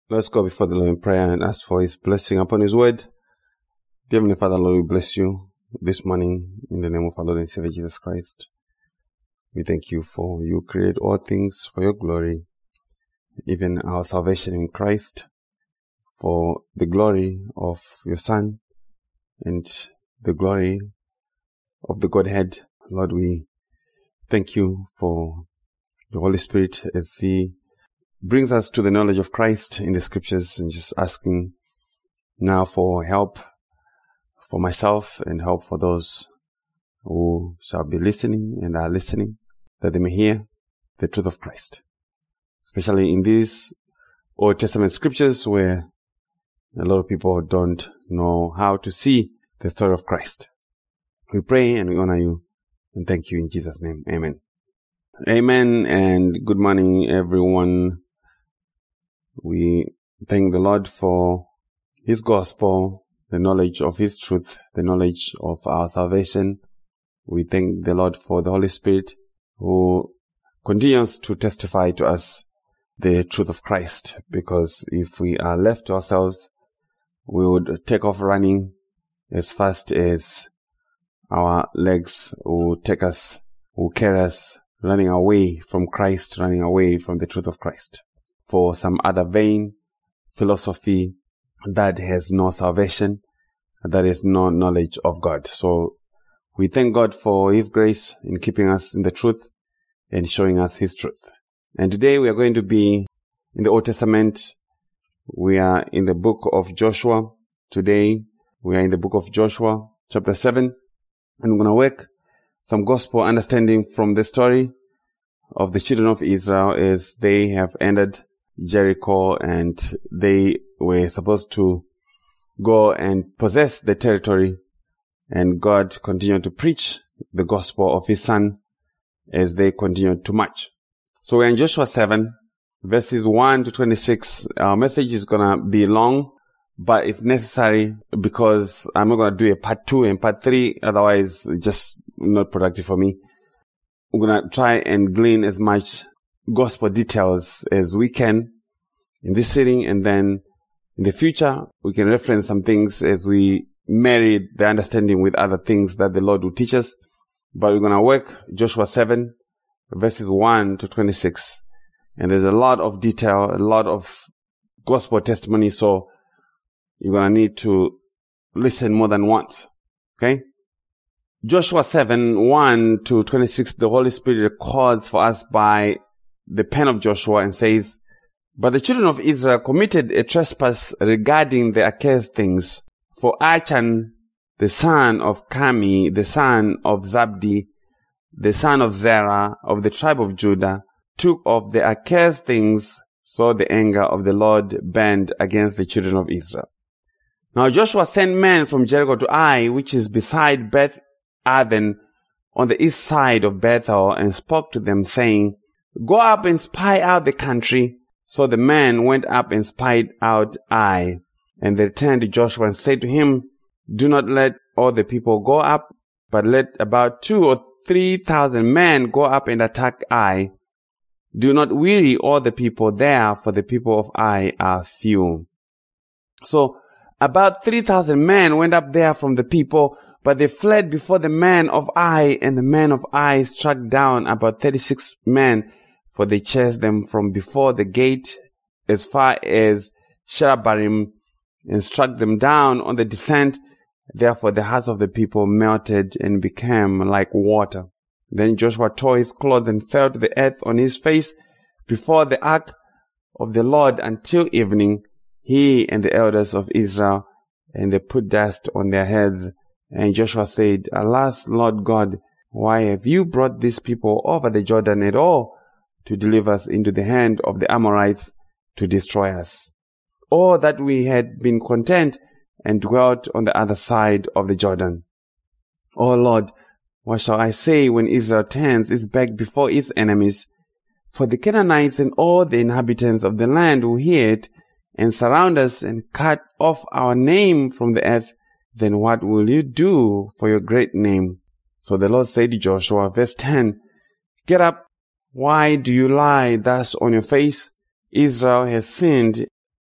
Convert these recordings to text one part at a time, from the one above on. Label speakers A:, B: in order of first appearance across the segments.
A: Let's go before the Lord in prayer and ask for His blessing upon His word. Dear Heavenly Father, Lord, we bless you this morning in the name of our Lord and Savior Jesus Christ. We thank you for you create all things for your glory, even our salvation in Christ, for the glory of your Son and the glory of the Godhead. Lord, we thank you for the Holy Spirit as He brings us to the knowledge of Christ in the scriptures, and just asking now for help for myself and help for those who shall be listening and are listening, that they may hear the truth of Christ, especially in these Old Testament scriptures where a lot of people don't know how to see the story of Christ. We pray and we honor you and thank you in Jesus' name. Amen. Amen, and good morning, everyone. We thank the Lord for His gospel, the knowledge of His truth, the knowledge of our salvation. We thank the Lord for the Holy Spirit who continues to testify to us the truth of Christ, because if we are left to ourselves, we would take off running as fast as our legs will take us, will carry us, running away from Christ, running away from the truth of Christ, for some other vain philosophy that has no salvation, that is no knowledge of God. So we thank God for His grace in keeping us in the truth and showing us His truth. And today we are going to be in the Old Testament. We are in the book of Joshua. Today we are in the book of Joshua, chapter 7. And we're going to work some gospel understanding from the story of the children of Israel as they have entered Jericho, and they were supposed to go and possess the territory, and God continued to preach the gospel of His Son as they continued to march. So we're in Joshua 7, verses 1 to 26. Our message is going to be long, but it's necessary because I'm not going to do a part 2 and part 3. Otherwise, it's just not productive for me. We're going to try and glean as much gospel details as we can in this sitting, and then in the future, we can reference some things as we marry the understanding with other things that the Lord will teach us. But we're going to work Joshua 7, verses 1 to 26. And there's a lot of detail, a lot of gospel testimony, so you're going to need to listen more than once. Okay? Joshua 7, 1 to 26, the Holy Spirit records for us by the pen of Joshua and says, "But the children of Israel committed a trespass regarding the accursed things. For Achan, the son of Carmi, the son of Zabdi, the son of Zerah, of the tribe of Judah, took of the accursed things, so the anger of the Lord burned against the children of Israel. Now Joshua sent men from Jericho to Ai, which is beside Beth Aven, on the east side of Bethel, and spoke to them, saying, Go up and spy out the country. So the men went up and spied out Ai. And they returned to Joshua and said to him, Do not let all the people go up, but let about 2,000 or 3,000 men go up and attack Ai. Do not weary all the people there, for the people of Ai are few." So about 3,000 men went up there from the people, but they fled before the men of Ai, and the men of Ai struck down about 36 men, for they chased them from before the gate as far as Sherabarim, and struck them down on the descent. Therefore the hearts of the people melted and became like water. Then Joshua tore his clothes and fell to the earth on his face before the ark of the Lord until evening, he and the elders of Israel, and they put dust on their heads. And Joshua said, Alas, Lord God, why have you brought these people over the Jordan at all, to deliver us into the hand of the Amorites to destroy us? Oh, that we had been content and dwelt on the other side of the Jordan. Oh Lord, what shall I say when Israel turns its back before its enemies? For the Canaanites and all the inhabitants of the land will hear it and surround us and cut off our name from the earth. Then what will you do for your great name? So the Lord said to Joshua, verse 10, Get up. Why do you lie thus on your face? Israel has sinned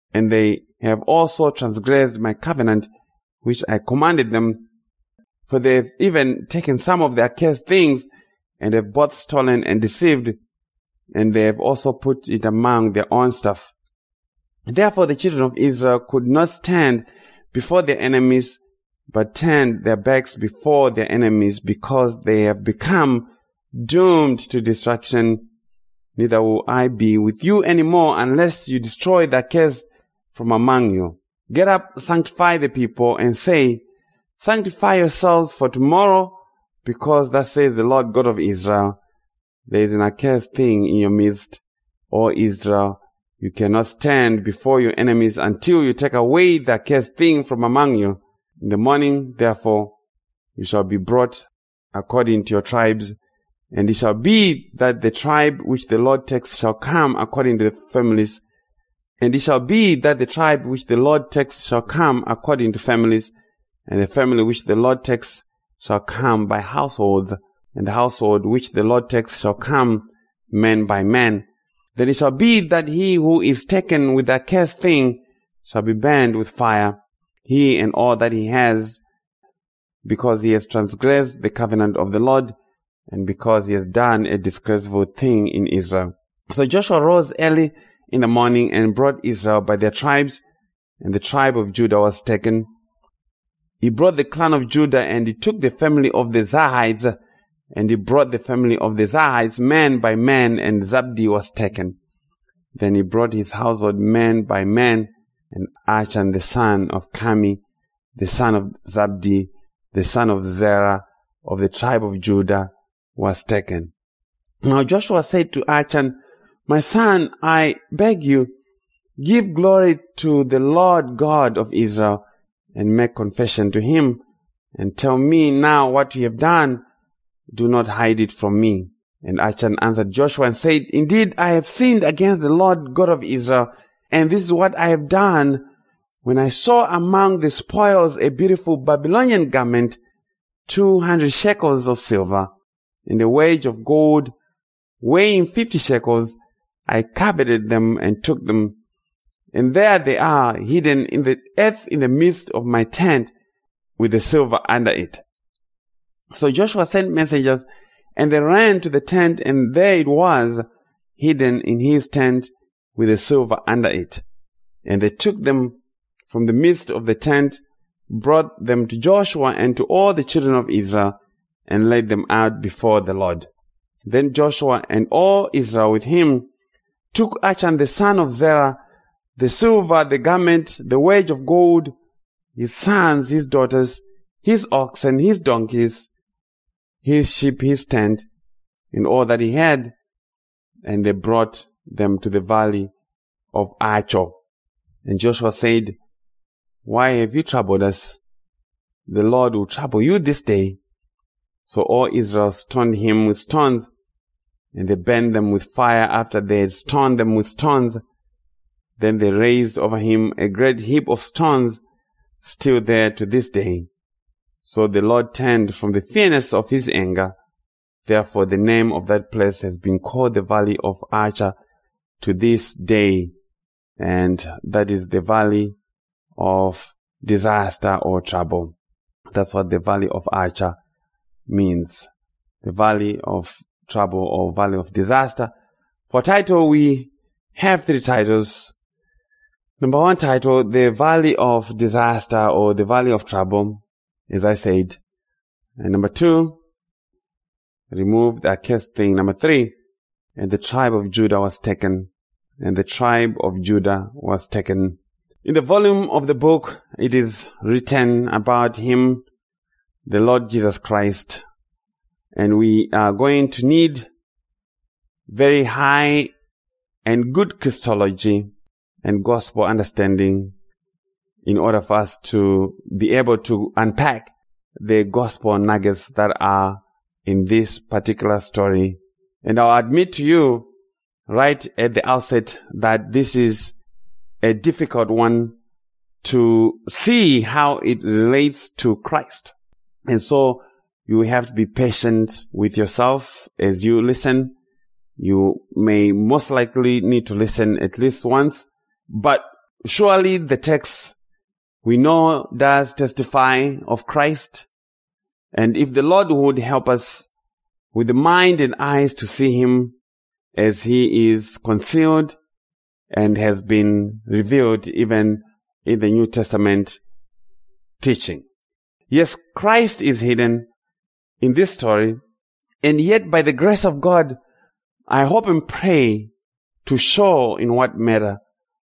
A: and they have also transgressed my covenant, which I commanded them. For they have even taken some of the accursed things, and have both stolen and deceived, and they have also put it among their own stuff. Therefore the children of Israel could not stand before their enemies, but turned their backs before their enemies, because they have become doomed to destruction. Neither will I be with you anymore unless you destroy the accursed from among you. Get up, sanctify the people, and say, sanctify yourselves for tomorrow, because thus says the Lord God of Israel, there is an accursed thing in your midst, O Israel. You cannot stand before your enemies until you take away the accursed thing from among you. In the morning, therefore, you shall be brought according to your tribes, and it shall be that the tribe which the Lord takes shall come according to the families. And it shall be that the tribe which the Lord takes shall come according to families, and the family which the Lord takes shall come by households, and the household which the Lord takes shall come man by man. Then it shall be that he who is taken with the accursed thing shall be burned with fire, he and all that he has, because he has transgressed the covenant of the Lord, and because he has done a disgraceful thing in Israel. So Joshua rose early in the morning and brought Israel by their tribes, and the tribe of Judah was taken. He brought the clan of Judah, and he took the family of the Zarhites, and he brought the family of the Zarhites man by man, and Zabdi was taken. Then he brought his household man by man, and Achan the son of Carmi, the son of Zabdi, the son of Zerah, of the tribe of Judah, was taken. Now Joshua said to Achan, my son, I beg you, give glory to the Lord God of Israel, and make confession to him, and tell me now what you have done. Do not hide it from me. And Achan answered Joshua and said, indeed, I have sinned against the Lord God of Israel, and this is what I have done. When I saw among the spoils a beautiful Babylonian garment, 200 shekels of silver, and a wedge of gold weighing 50 shekels, I coveted them and took them. And there they are, hidden in the earth in the midst of my tent, with the silver under it. So Joshua sent messengers, and they ran to the tent, and there it was, hidden in his tent, with the silver under it. And they took them from the midst of the tent, brought them to Joshua and to all the children of Israel, and laid them out before the Lord. Then Joshua and all Israel with him took Achan the son of Zerah, the silver, the garment, the wedge of gold, his sons, his daughters, his oxen, his donkeys, his sheep, his tent, and all that he had, and they brought them to the valley of Achor. And Joshua said, why have you troubled us? The Lord will trouble you this day. So all Israel stoned him with stones, and they burned them with fire after they had stoned them with stones. Then they raised over him a great heap of stones, still there to this day. So the Lord turned from the fierceness of his anger. Therefore the name of that place has been called the Valley of Achor to this day, and that is the Valley of Disaster or Trouble. That's what the Valley of Achor means. The Valley of Trouble or Valley of Disaster. For title, we have 3 titles. Number 1 title, the Valley of Disaster or the Valley of Trouble, as I said. And number 2, remove the accursed thing. Number 3, and the tribe of Judah was taken. And the tribe of Judah was taken. In the volume of the book, it is written about him, the Lord Jesus Christ. And we are going to need very high and good Christology and gospel understanding in order for us to be able to unpack the gospel nuggets that are in this particular story. And I'll admit to you right at the outset that this is a difficult one to see how it relates to Christ. And so you have to be patient with yourself as you listen. You may most likely need to listen at least once, but Surely the text we know does testify of Christ. And if the Lord would help us with the mind and eyes to see him as he is concealed and has been revealed even in the New Testament teaching. Yes, Christ is hidden in this story, and yet by the grace of God, I hope and pray to show in what manner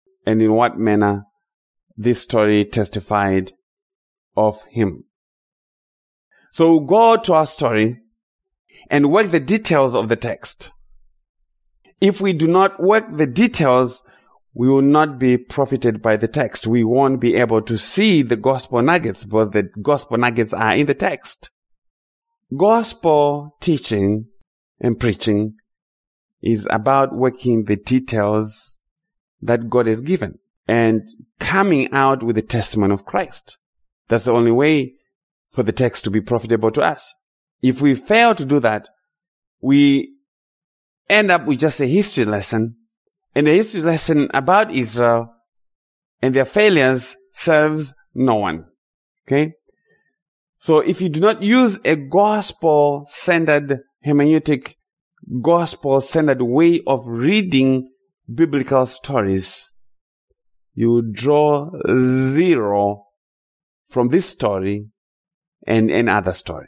A: this story testified of him. So we'll go to our story and work the details of the text. If we do not work the details, we will not be profited by the text. We won't be able to see the gospel nuggets, because the gospel nuggets are in the text. Gospel teaching and preaching is about working the details that God has given and coming out with the testimony of Christ. That's the only way for the text to be profitable to us. If we fail to do that, we end up with just a history lesson, and a history lesson about Israel and their failures serves no one. Okay? So if you do not use a gospel-centered hermeneutic, gospel-centered way of reading biblical stories, you draw zero from this story and any other story.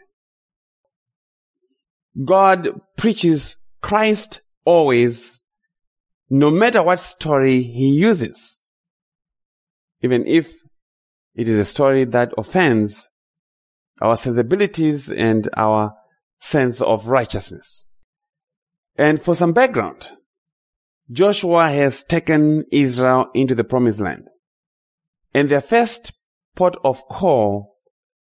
A: God preaches Christ always, no matter what story he uses, even if it is a story that offends our sensibilities and our sense of righteousness. And for some background, Joshua has taken Israel into the promised land. And their first port of call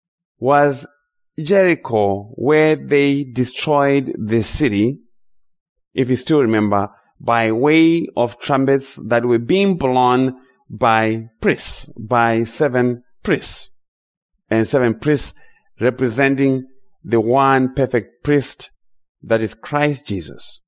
A: was Jericho, where they destroyed the city, if you still remember, by way of trumpets that were being blown by priests, by 7 priests. And 7 priests representing the one perfect priest, that is Christ Jesus.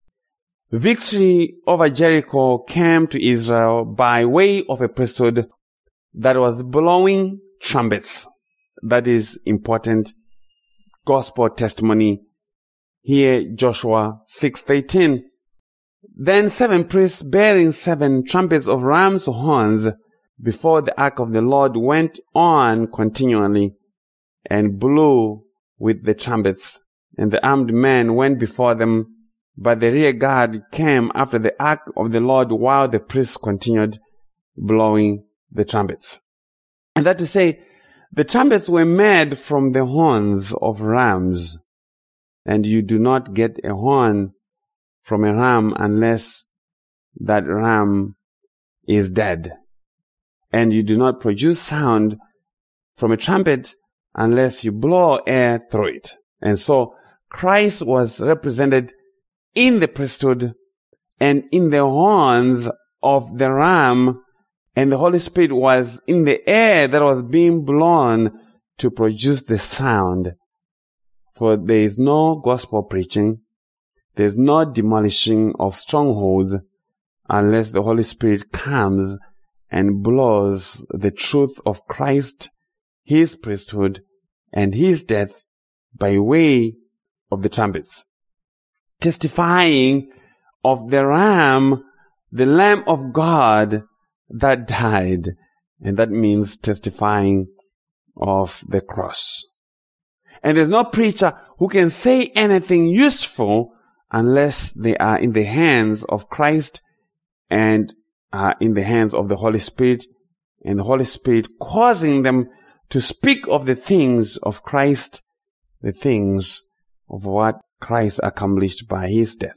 A: Victory over Jericho came to Israel by way of a priesthood that was blowing trumpets. That is important gospel testimony. Here, Joshua 6:18. Then 7 priests bearing 7 trumpets of ram's horns before the ark of the Lord went on continually and blew with the trumpets. And the armed men went before them, but the rear guard came after the ark of the Lord while the priests continued blowing the trumpets. And that to say, the trumpets were made from the horns of rams. And you do not get a horn from a ram unless that ram is dead. And you do not produce sound from a trumpet unless you blow air through it. And so Christ was represented in the priesthood and in the horns of the ram, and the Holy Spirit was in the air that was being blown to produce the sound. For there is no gospel preaching, there is no demolishing of strongholds unless the Holy Spirit comes and blows the truth of Christ, his priesthood, and his death by way of the trumpets, testifying of the Ram, the Lamb of God that died. And that means testifying of the cross. And there's no preacher who can say anything useful unless they are in the hands of Christ and are in the hands of the Holy Spirit, and the Holy Spirit causing them to speak of the things of Christ, the things of what Christ accomplished by his death.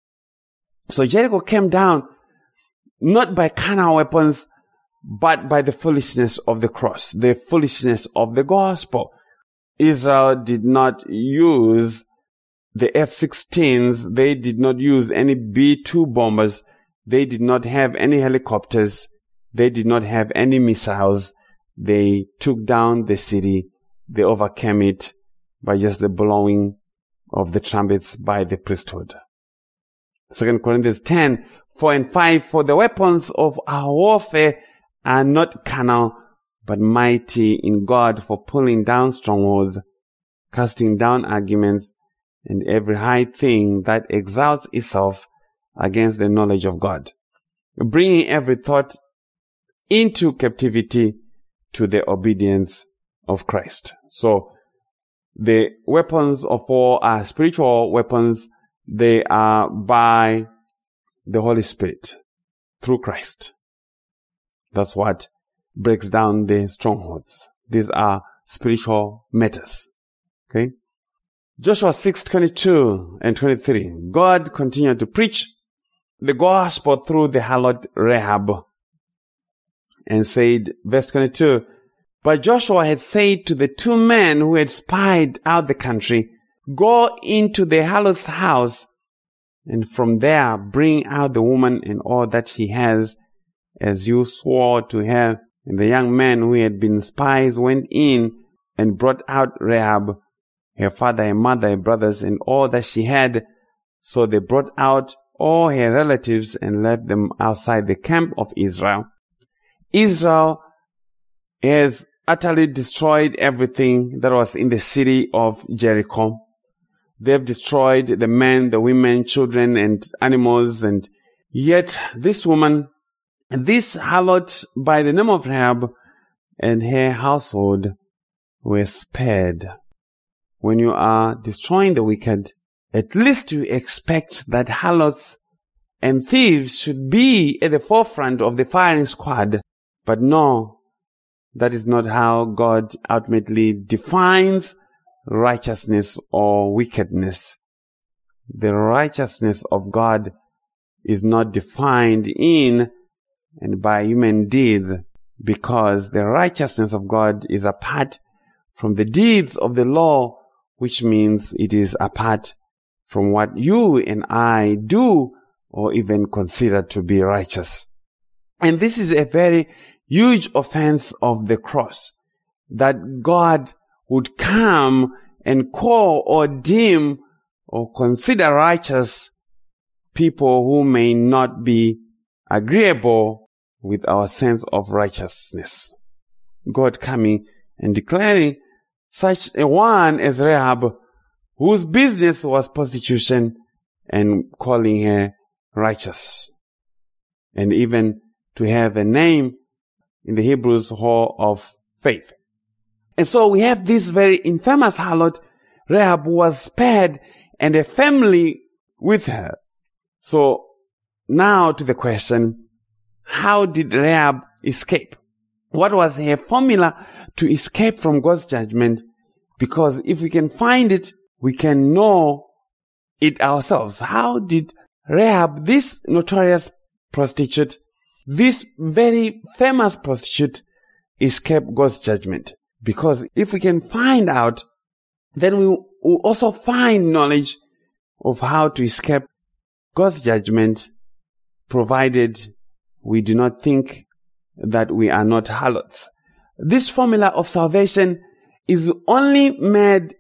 A: So Jericho came down not by carnal weapons, but by the foolishness of the cross, the foolishness of the gospel. Israel did not use the F-16s. They did not use any B-2 bombers. They did not have any helicopters. They did not have any missiles. They took down the city. They overcame it by just the blowing of the trumpets by the priesthood. 2 Corinthians 10:4 and 5, for the weapons of our warfare are not carnal, but mighty in God for pulling down strongholds, casting down arguments, and every high thing that exalts itself against the knowledge of God, bringing every thought into captivity to the obedience of Christ. So, the weapons of war are spiritual weapons. They are by the Holy Spirit through Christ. That's what breaks down the strongholds. These are spiritual matters. Okay? Joshua 6:22 and 23. God continued to preach the gospel through the harlot Rahab and said, verse 22, but Joshua had said to the two men who had spied out the country, go into the harlot's house, and from there bring out the woman and all that she has, as you swore to her. And the young men who had been spies went in and brought out Rahab, her father, her mother, her brothers, and all that she had. So they brought out all her relatives and left them outside the camp of Israel. Israel has utterly destroyed everything that was in the city of Jericho. They've destroyed the men, the women, children, and animals, and yet this woman, this harlot by the name of Rahab, and her household were spared. When you are destroying the wicked, at least you expect that harlots and thieves should be at the forefront of the firing squad. But no, that is not how God ultimately defines righteousness or wickedness. The righteousness of God is not defined in and by human deeds, because the righteousness of God is apart from the deeds of the law, which means it is apart from what you and I do or even consider to be righteous. And this is a very huge offense of the cross, that God would come and call or deem or consider righteous people who may not be agreeable with our sense of righteousness. God coming and declaring such a one as Rahab, whose business was prostitution, and calling her righteous. And even to have a name in the Hebrews Hall of Faith. And so we have this very infamous harlot, Rahab, who was spared, and a family with her. So now to the question, how did Rahab escape? What was her formula to escape from God's judgment? Because if we can find it, we can know it ourselves. How did Rahab, this notorious prostitute, this very famous prostitute, escape God's judgment? Because if we can find out, then we will also find knowledge of how to escape God's judgment, provided we do not think that we are not harlots. This formula of salvation is only made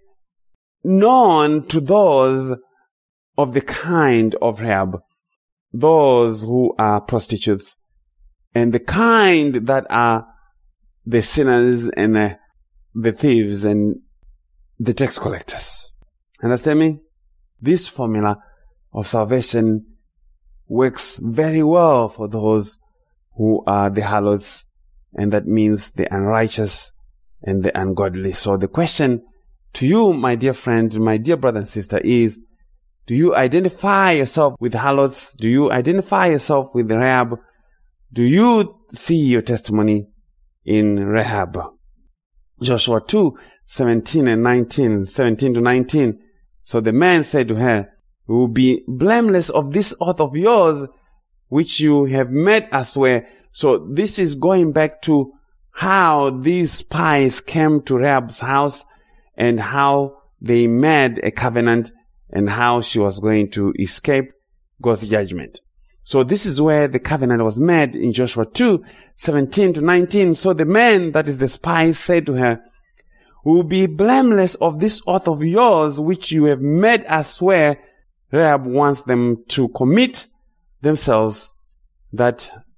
A: known to those of the kind of Rahab, those who are prostitutes, and the kind that are the sinners and the thieves and the tax collectors. Understand me? This formula of salvation works very well for those who are the harlots, and that means the unrighteous and the ungodly. So the question to you, my dear friend, my dear brother and sister, is, do you identify yourself with harlots? Do you identify yourself with Rahab? Do you see your testimony in Rahab? Joshua 2:17 and 19, 17 to 19. So the man said to her, we will be blameless of this oath of yours, which you have made us swear. So this is going back to how these spies came to Rahab's house and how they made a covenant and how she was going to escape God's judgment. So this is where the covenant was made in Joshua 2:17 to 19. So the man, that is the spies, said to her, we will be blameless of this oath of yours, which you have made us swear. Rahab wants them to commit themselves that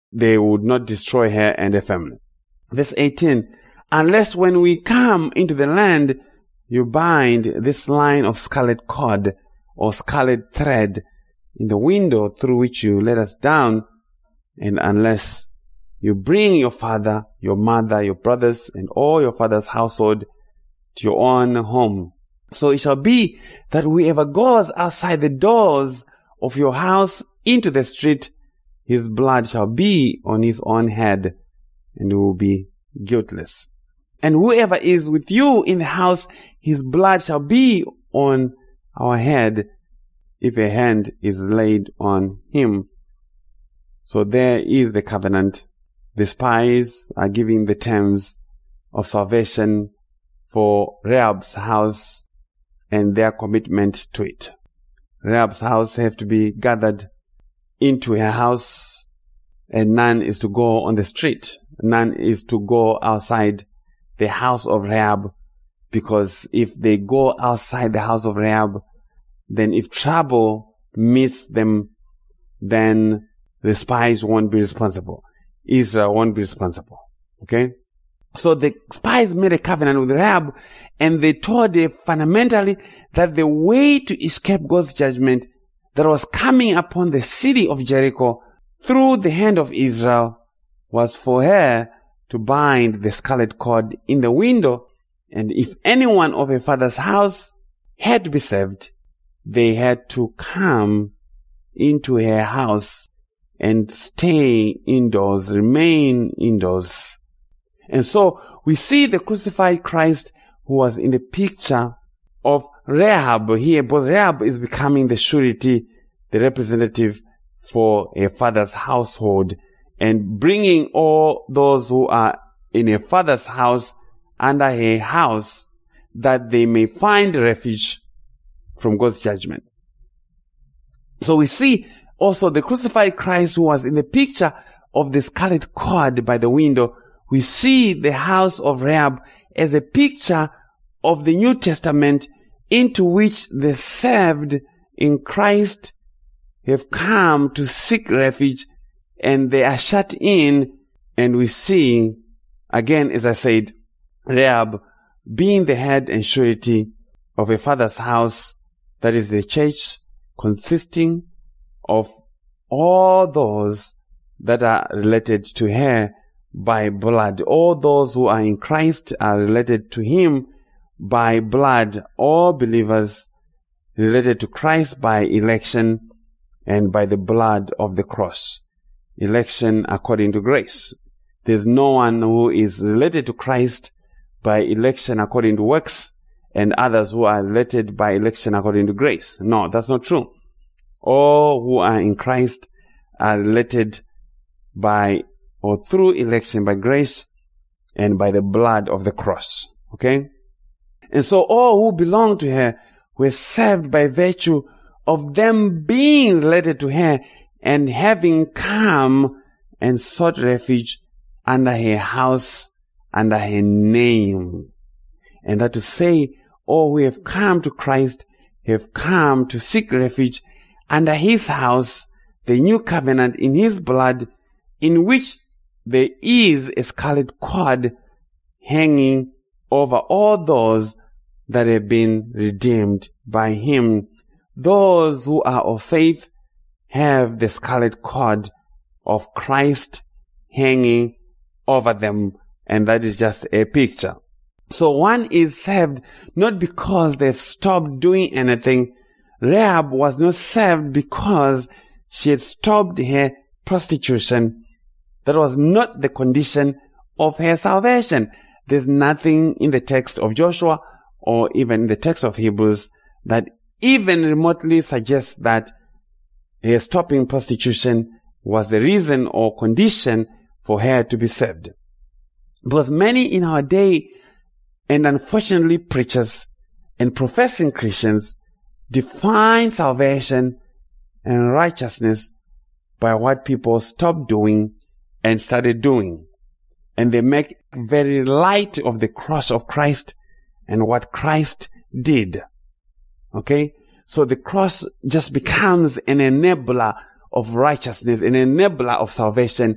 A: they would not destroy her and her family. Verse 18, unless when we come into the land, you bind this line of scarlet cord or scarlet thread in the window through which you let us down, and unless you bring your father, your mother, your brothers, and all your father's household to your own home. So it shall be that whoever goes outside the doors of your house into the street, his blood shall be on his own head, and he will be guiltless. And whoever is with you in the house, his blood shall be on our head, if a hand is laid on him. So there is the covenant. The spies are giving the terms of salvation for Rahab's house and their commitment to it. Rahab's house have to be gathered into her house, and none is to go on the street. None is to go outside the house of Rahab, because if they go outside the house of Rahab, then if trouble meets them, then the spies won't be responsible. Israel won't be responsible. Okay? So the spies made a covenant with Rahab, and they told her fundamentally that the way to escape God's judgment that was coming upon the city of Jericho through the hand of Israel was for her to bind the scarlet cord in the window, and if anyone of her father's house had to be saved, they had to come into her house and stay indoors, remain indoors. And so we see the crucified Christ who was in the picture of Rahab here, because Rahab is becoming the surety, the representative for her father's household, and bringing all those who are in her father's house under her house, that they may find refuge from God's judgment. So we see also the crucified Christ who was in the picture of the scarlet cord by the window. We see the house of Rahab as a picture of the New Testament, into which the saved in Christ have come to seek refuge, and they are shut in. And we see, again, as I said, Rahab being the head and surety of a father's house, that is the church, consisting of all those that are related to her by blood. All those who are in Christ are related to him by blood. All believers related to Christ by election and by the blood of the cross. Election according to grace. There's no one who is related to Christ by election according to works, and others who are related by election according to grace. No, that's not true. All who are in Christ are related by or through election by grace and by the blood of the cross. Okay? And so all who belong to her were saved by virtue of them being related to her and having come and sought refuge under her house, under her name. And that to say, all who have come to Christ have come to seek refuge under his house, the new covenant in his blood, in which there is a scarlet cord hanging over all those that have been redeemed by him. Those who are of faith have the scarlet cord of Christ hanging over them, and that is just a picture. So one is saved not because they've stopped doing anything. Rahab was not saved because she had stopped her prostitution. That was not the condition of her salvation. There's nothing in the text of Joshua or even in the text of Hebrews that even remotely suggests that her stopping prostitution was the reason or condition for her to be saved. Because many in our day, and unfortunately preachers and professing Christians, define salvation and righteousness by what people stopped doing and started doing. And they make very light of the cross of Christ and what Christ did. Okay? So the cross just becomes an enabler of righteousness, an enabler of salvation,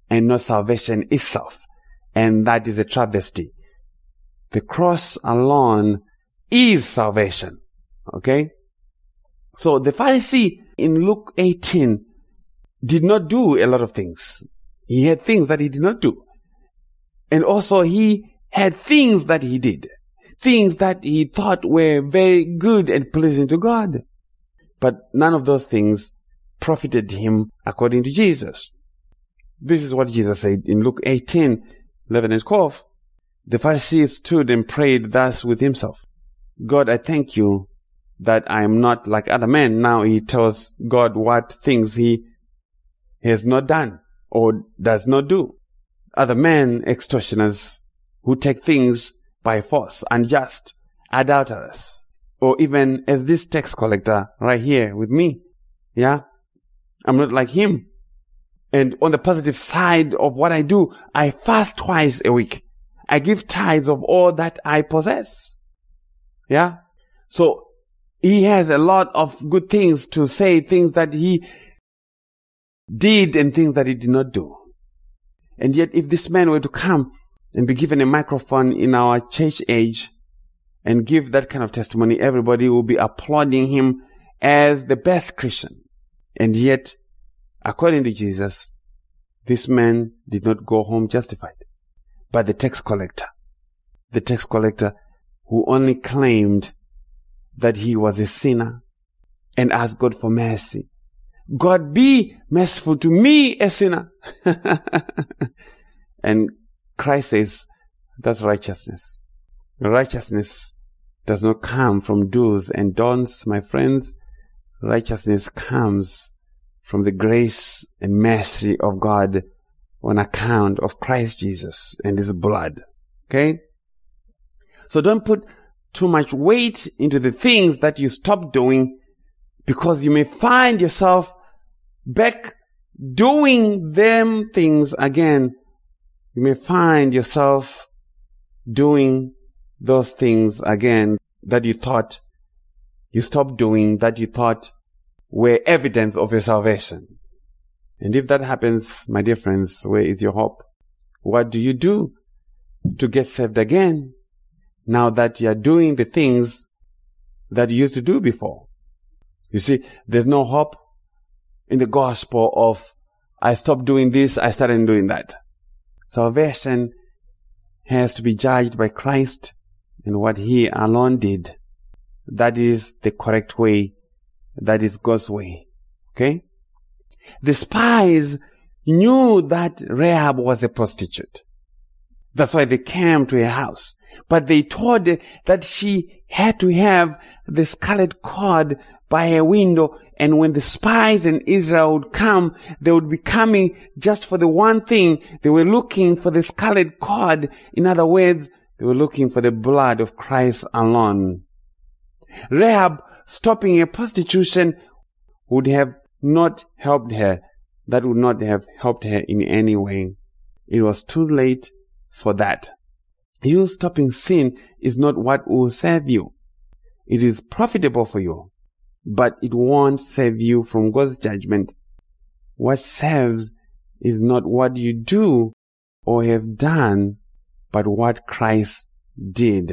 A: and not salvation itself. And that is a travesty. The cross alone is salvation. Okay? So the Pharisee in Luke 18 did not do a lot of things. He had things that he did not do. And also he had things that he did. Things that he thought were very good and pleasing to God. But none of those things profited him according to Jesus. This is what Jesus said in Luke 18, 11 and 12. The Pharisee stood and prayed thus with himself. God, I thank you that I am not like other men. Now he tells God what things he has not done or does not do. Other men, extortioners, who take things by force, unjust, adulterers, or even as this tax collector right here with me. Yeah? I'm not like him. And on the positive side of what I do, I fast twice a week. I give tithes of all that I possess. Yeah? So he has a lot of good things to say, things that he did and things that he did not do. And yet if this man were to come and be given a microphone in our church age and give that kind of testimony, everybody will be applauding him as the best Christian. And yet, according to Jesus, this man did not go home justified. But the tax collector who only claimed that he was a sinner and asked God for mercy. God, be merciful to me, a sinner. And Christ says, that's righteousness. Righteousness does not come from do's and don'ts, my friends. Righteousness comes from the grace and mercy of God on account of Christ Jesus and his blood. Okay? So don't put too much weight into the things that you stop doing, because you may find yourself back doing them things again. You may find yourself doing those things again that you thought you stopped doing, that you thought were evidence of your salvation. And if that happens, my dear friends, where is your hope? What do you do to get saved again now that you are doing the things that you used to do before? You see, there's no hope in the gospel of, I stopped doing this, I started doing that. Salvation has to be judged by Christ and what he alone did. That is the correct way. That is God's way. Okay? The spies knew that Rahab was a prostitute. That's why they came to her house. But they told her that she had to have the scarlet cord by her window, and when the spies in Israel would come, they would be coming just for the one thing. They were looking for the scarlet cord. In other words, they were looking for the blood of Christ alone. Rahab stopping her prostitution would have not helped her. That would not have helped her in any way. It was too late for that. You stopping sin is not what will save you. It is profitable for you, but it won't save you from God's judgment. What saves is not what you do or have done, but what Christ did.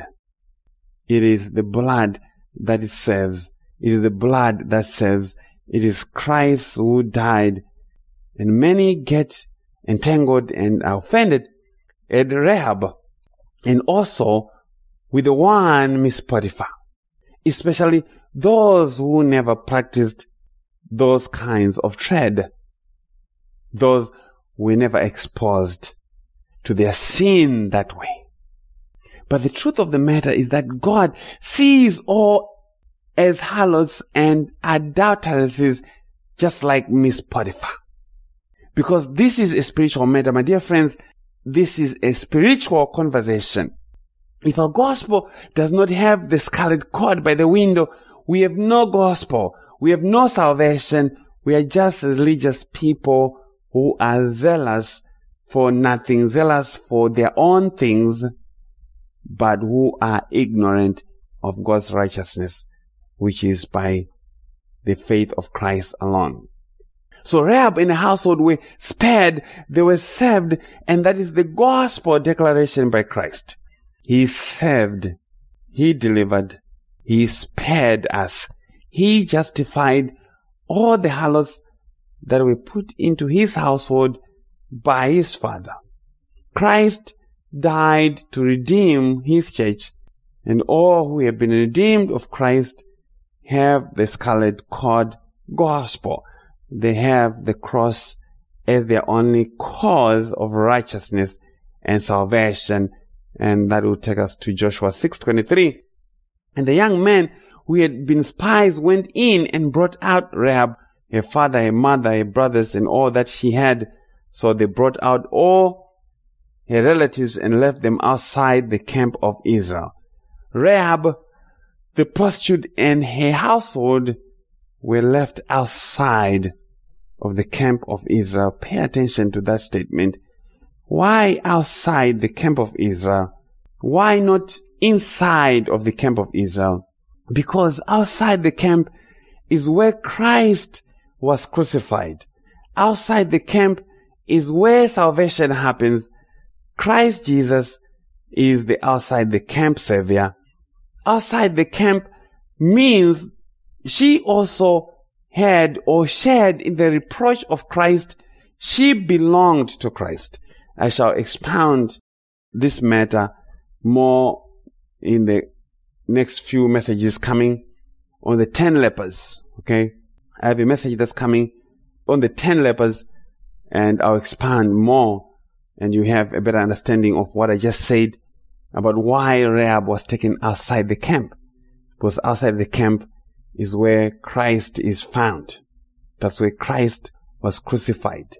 A: It is the blood that saves. It is the blood that saves. It is Christ who died. And many get entangled and are offended at Rahab and also with the one Miss Potiphar, especially those who never practiced those kinds of trade, those who were never exposed to their sin that way. But the truth of the matter is that God sees all as harlots and adulteresses, just like Miss Potiphar. Because this is a spiritual matter, my dear friends. This is a spiritual conversation. If our gospel does not have the scarlet cord by the window, we have no gospel. We have no salvation. We are just religious people who are zealous for nothing, zealous for their own things, but who are ignorant of God's righteousness, which is by the faith of Christ alone. So Rahab and the household were spared, they were saved, and that is the gospel declaration by Christ. He saved, He delivered, He spared us. He justified all the harlots that were put into His household by His Father. Christ died to redeem His church, and all who have been redeemed of Christ have the scarlet cord gospel. They have the cross as their only cause of righteousness and salvation. And that will take us to Joshua 6:23. And the young men who had been spies went in and brought out Rahab, her father, her mother, her brothers, and all that she had. So they brought out all her relatives and left them outside the camp of Israel. Rahab, the prostitute, and her household were left outside of the camp of Israel. Pay attention to that statement. Why outside the camp of Israel? Why not inside of the camp of Israel? Because outside the camp is where Christ was crucified. Outside the camp is where salvation happens. Christ Jesus is the outside the camp Savior. Outside the camp means she also had or shared in the reproach of Christ. She belonged to Christ. I shall expound this matter more in the next few messages coming on the 10 lepers. Okay? I have a message that's coming on the 10 lepers, and I'll expand more, and you have a better understanding of what I just said about why Rahab was taken outside the camp. Because outside the camp is where Christ is found. That's where Christ was crucified.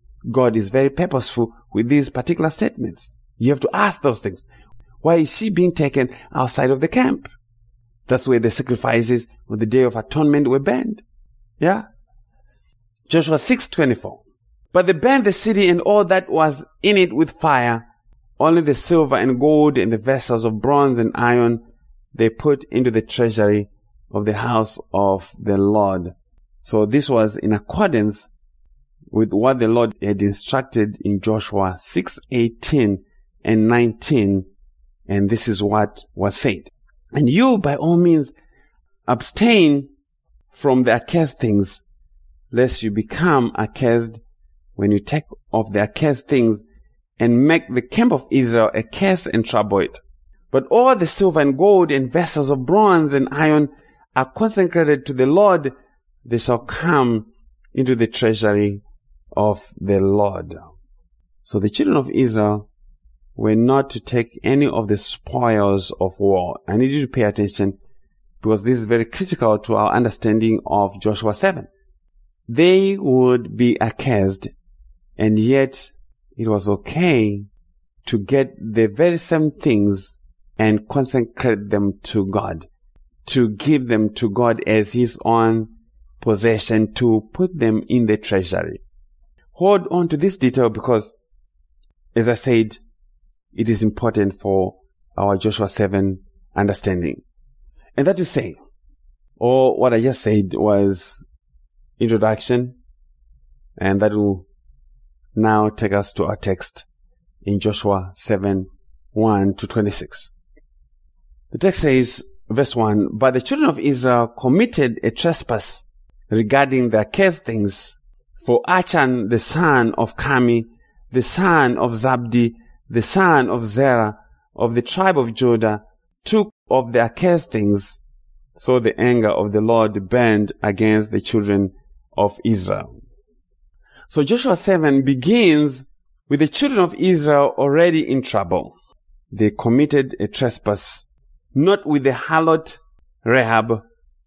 A: God is very purposeful with these particular statements. You have to ask those things. Why is she being taken outside of the camp? That's where the sacrifices of the Day of Atonement were burned. Yeah? Joshua 6:24. But they burned the city and all that was in it with fire. Only the silver and gold and the vessels of bronze and iron they put into the treasury of the house of the Lord. So this was in accordance with what the Lord had instructed in Joshua 6:18 and 19. And this is what was said. And you, by all means, abstain from the accursed things, lest you become accursed when you take off the accursed things and make the camp of Israel a curse and trouble it. But all the silver and gold and vessels of bronze and iron are consecrated to the Lord. They shall come into the treasury of the Lord. So the children of Israel were not to take any of the spoils of war. I need you to pay attention because this is very critical to our understanding of Joshua 7. They would be accursed, and yet it was okay to get the very same things and consecrate them to God, to give them to God as His own possession, to put them in the treasury. Hold on to this detail because, as I said, it is important for our Joshua 7 understanding. And that is say, or what I just said was introduction, and that will now take us to our text in Joshua 7, 1 to 26. The text says, verse 1, But the children of Israel committed a trespass regarding their accursed things, for Achan the son of Carmi, the son of Zabdi, the son of Zerah, of the tribe of Judah, took of the accursed things. So the anger of the Lord burned against the children of Israel. So Joshua 7 begins with the children of Israel already in trouble. They committed a trespass, not with the harlot Rahab,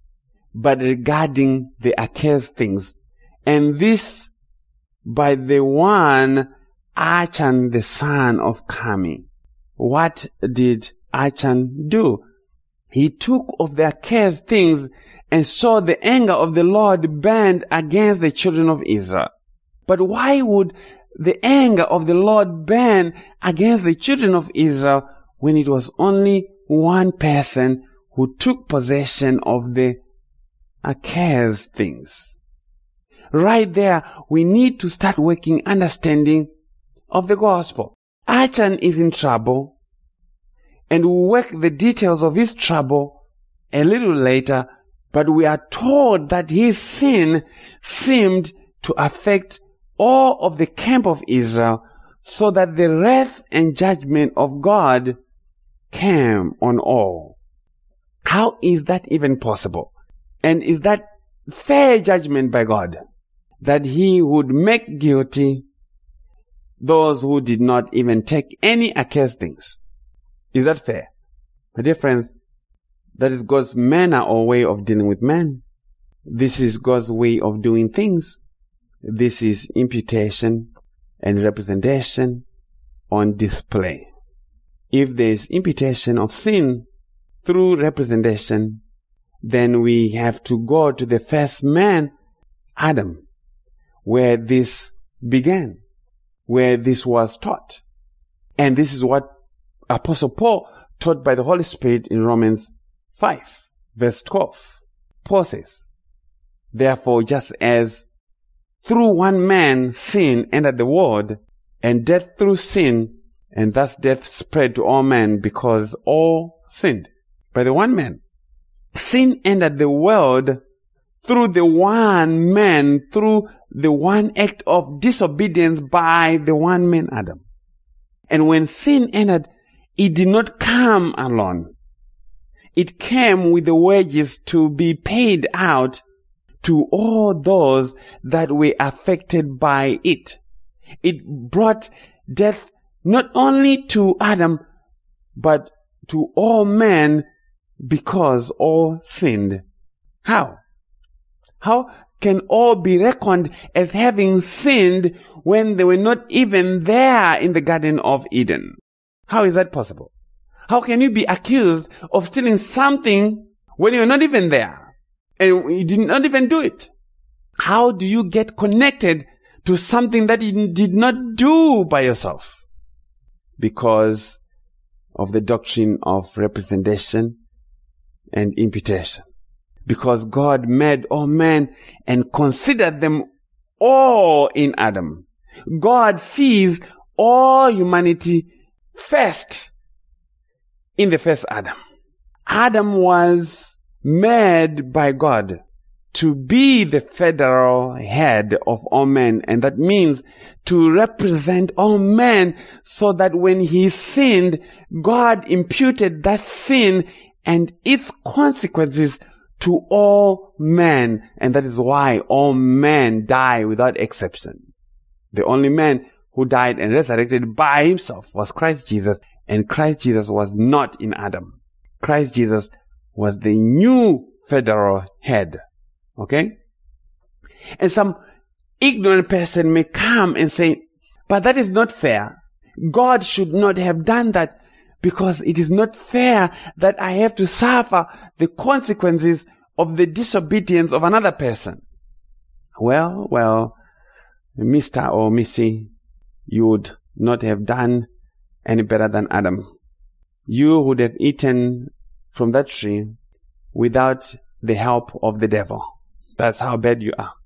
A: but regarding the accursed things. And this by the one Achan the son of Carmi. What did Achan do? He took of the accursed things and saw the anger of the Lord burned against the children of Israel. But why would the anger of the Lord burn against the children of Israel when it was only one person who took possession of the accursed things? right there, we need to start working understanding of the gospel. Achan is in trouble, and we'll work the details of his trouble a little later, but we are told that his sin seemed to affect all of the camp of Israel, so that the wrath and judgment of God came on all. How is that even possible? And is that fair judgment by God, that he would make guilty those who did not even take any accursed things? Is that fair? My dear friends, that is God's manner or way of dealing with man. This is God's way of doing things. This is imputation and representation on display. If there is imputation of sin through representation, then we have to go to the first man, Adam, where this began, where this was taught. And this is what Apostle Paul taught by the Holy Spirit in Romans 5, verse 12. Paul says, "Therefore, just as through one man sin entered the world, and death through sin, and thus death spread to all men because all sinned." By the one man. Sin entered the world through the one man, through the one act of disobedience by the one man, Adam. And when sin entered, it did not come alone. It came with the wages to be paid out to all those that were affected by it. It brought death not only to Adam, but to all men, because all sinned. How? How can all be reckoned as having sinned when they were not even there in the Garden of Eden? How is that possible? How can you be accused of stealing something when you're not even there and you did not even do it? How do you get connected to something that you did not do by yourself? Because of the doctrine of representation and imputation. Because God made all men and considered them all in Adam. God sees all humanity first in the first Adam. Adam was made by God to be the federal head of all men, and that means to represent all men, so that when he sinned, God imputed that sin and its consequences to all men, and that is why all men die without exception. The only man who died and resurrected by himself was Christ Jesus, and Christ Jesus was not in Adam. Christ Jesus was the new federal head. Okay? And some ignorant person may come and say, but that is not fair. God should not have done that, because it is not fair that I have to suffer the consequences of the disobedience of another person. Well, Mr. or Missy, you would not have done any better than Adam. You would have eaten from that tree without the help of the devil. That's how bad you are.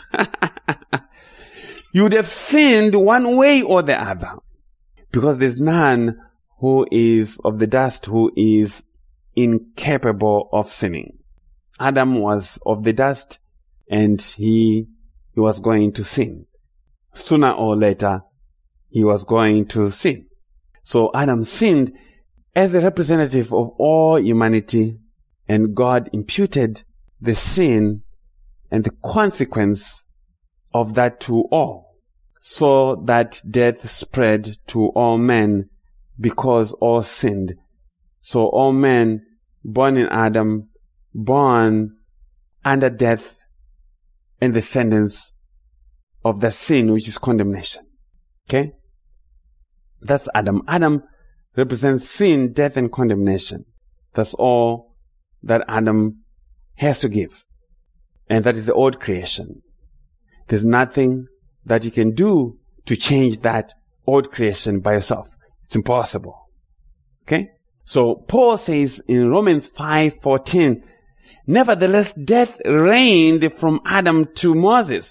A: You would have sinned one way or the other, because there's none who is of the dust who is incapable of sinning. Adam was of the dust, and he was going to sin. Sooner or later, he was going to sin. So Adam sinned as a representative of all humanity, and God imputed the sin and the consequence of that to all, so that death spread to all men because all sinned. So all men born in Adam, born under death and the sentence of the sin, which is condemnation. Okay? That's Adam. Adam represents sin, death, and condemnation. That's all that Adam has to give. And that is the old creation. There's nothing that you can do to change that old creation by yourself. It's impossible. Okay? So Paul says in Romans 5:14, nevertheless death reigned from Adam to Moses,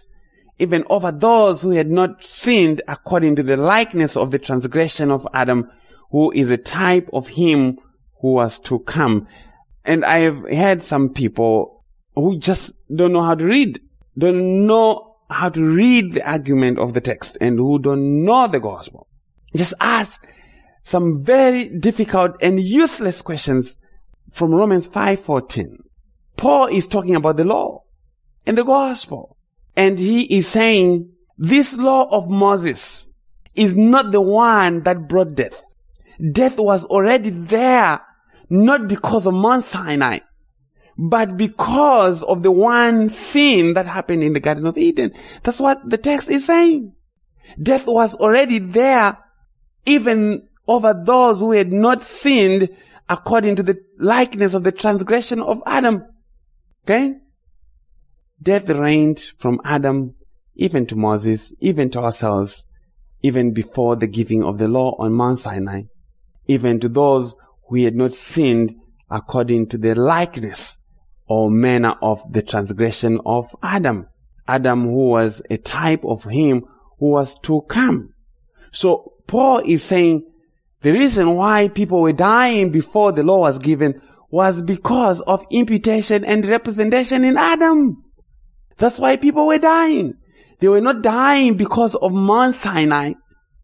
A: even over those who had not sinned according to the likeness of the transgression of Adam, who is a type of him who was to come. And I have heard some people who just don't know how to read, don't know how to read the argument of the text, and who don't know the gospel. Just ask some very difficult and useless questions from Romans 5:14. Paul is talking about the law and the gospel. And he is saying, this law of Moses is not the one that brought death. Death was already there, not because of Mount Sinai, but because of the one sin that happened in the Garden of Eden. That's what the text is saying. Death was already there, even over those who had not sinned according to the likeness of the transgression of Adam. Okay? Death reigned from Adam, even to Moses, even to ourselves, even before the giving of the law on Mount Sinai, even to those who had not sinned according to the likeness or manner of the transgression of Adam. Adam, who was a type of him who was to come. So Paul is saying the reason why people were dying before the law was given was because of imputation and representation in Adam. That's why people were dying. They were not dying because of Mount Sinai.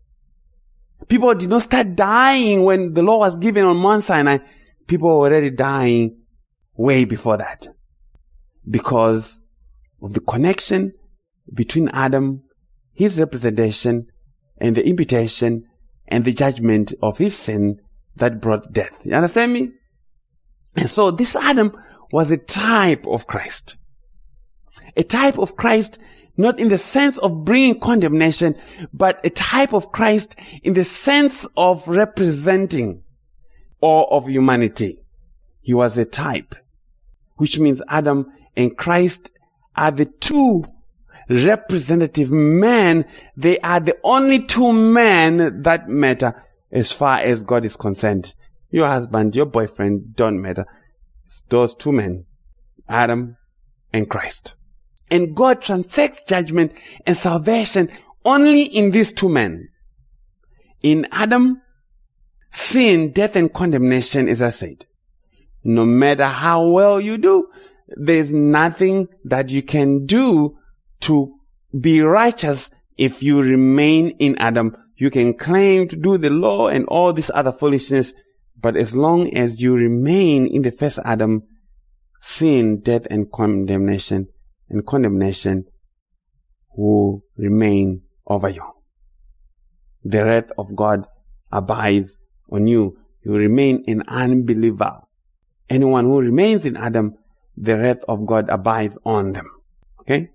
A: People did not start dying when the law was given on Mount Sinai. People were already dying way before that, because of the connection between Adam, his representation, and the imputation and the judgment of his sin that brought death. You understand me? And so this Adam was a type of Christ. A type of Christ, not in the sense of bringing condemnation, but a type of Christ in the sense of representing all of humanity. He was a type, which means Adam and Christ are the two representative men. They are the only two men that matter as far as God is concerned. Your husband, your boyfriend don't matter. It's those two men, Adam and Christ. And God transacts judgment and salvation only in these two men. In Adam, sin, death, and condemnation, as I said. No matter how well you do, there's nothing that you can do to be righteous if you remain in Adam. You can claim to do the law and all this other foolishness, but as long as you remain in the first Adam, sin, death, and condemnation will remain over you. The wrath of God abides on you. You remain an unbeliever. Anyone who remains in Adam, the wrath of God abides on them. Okay?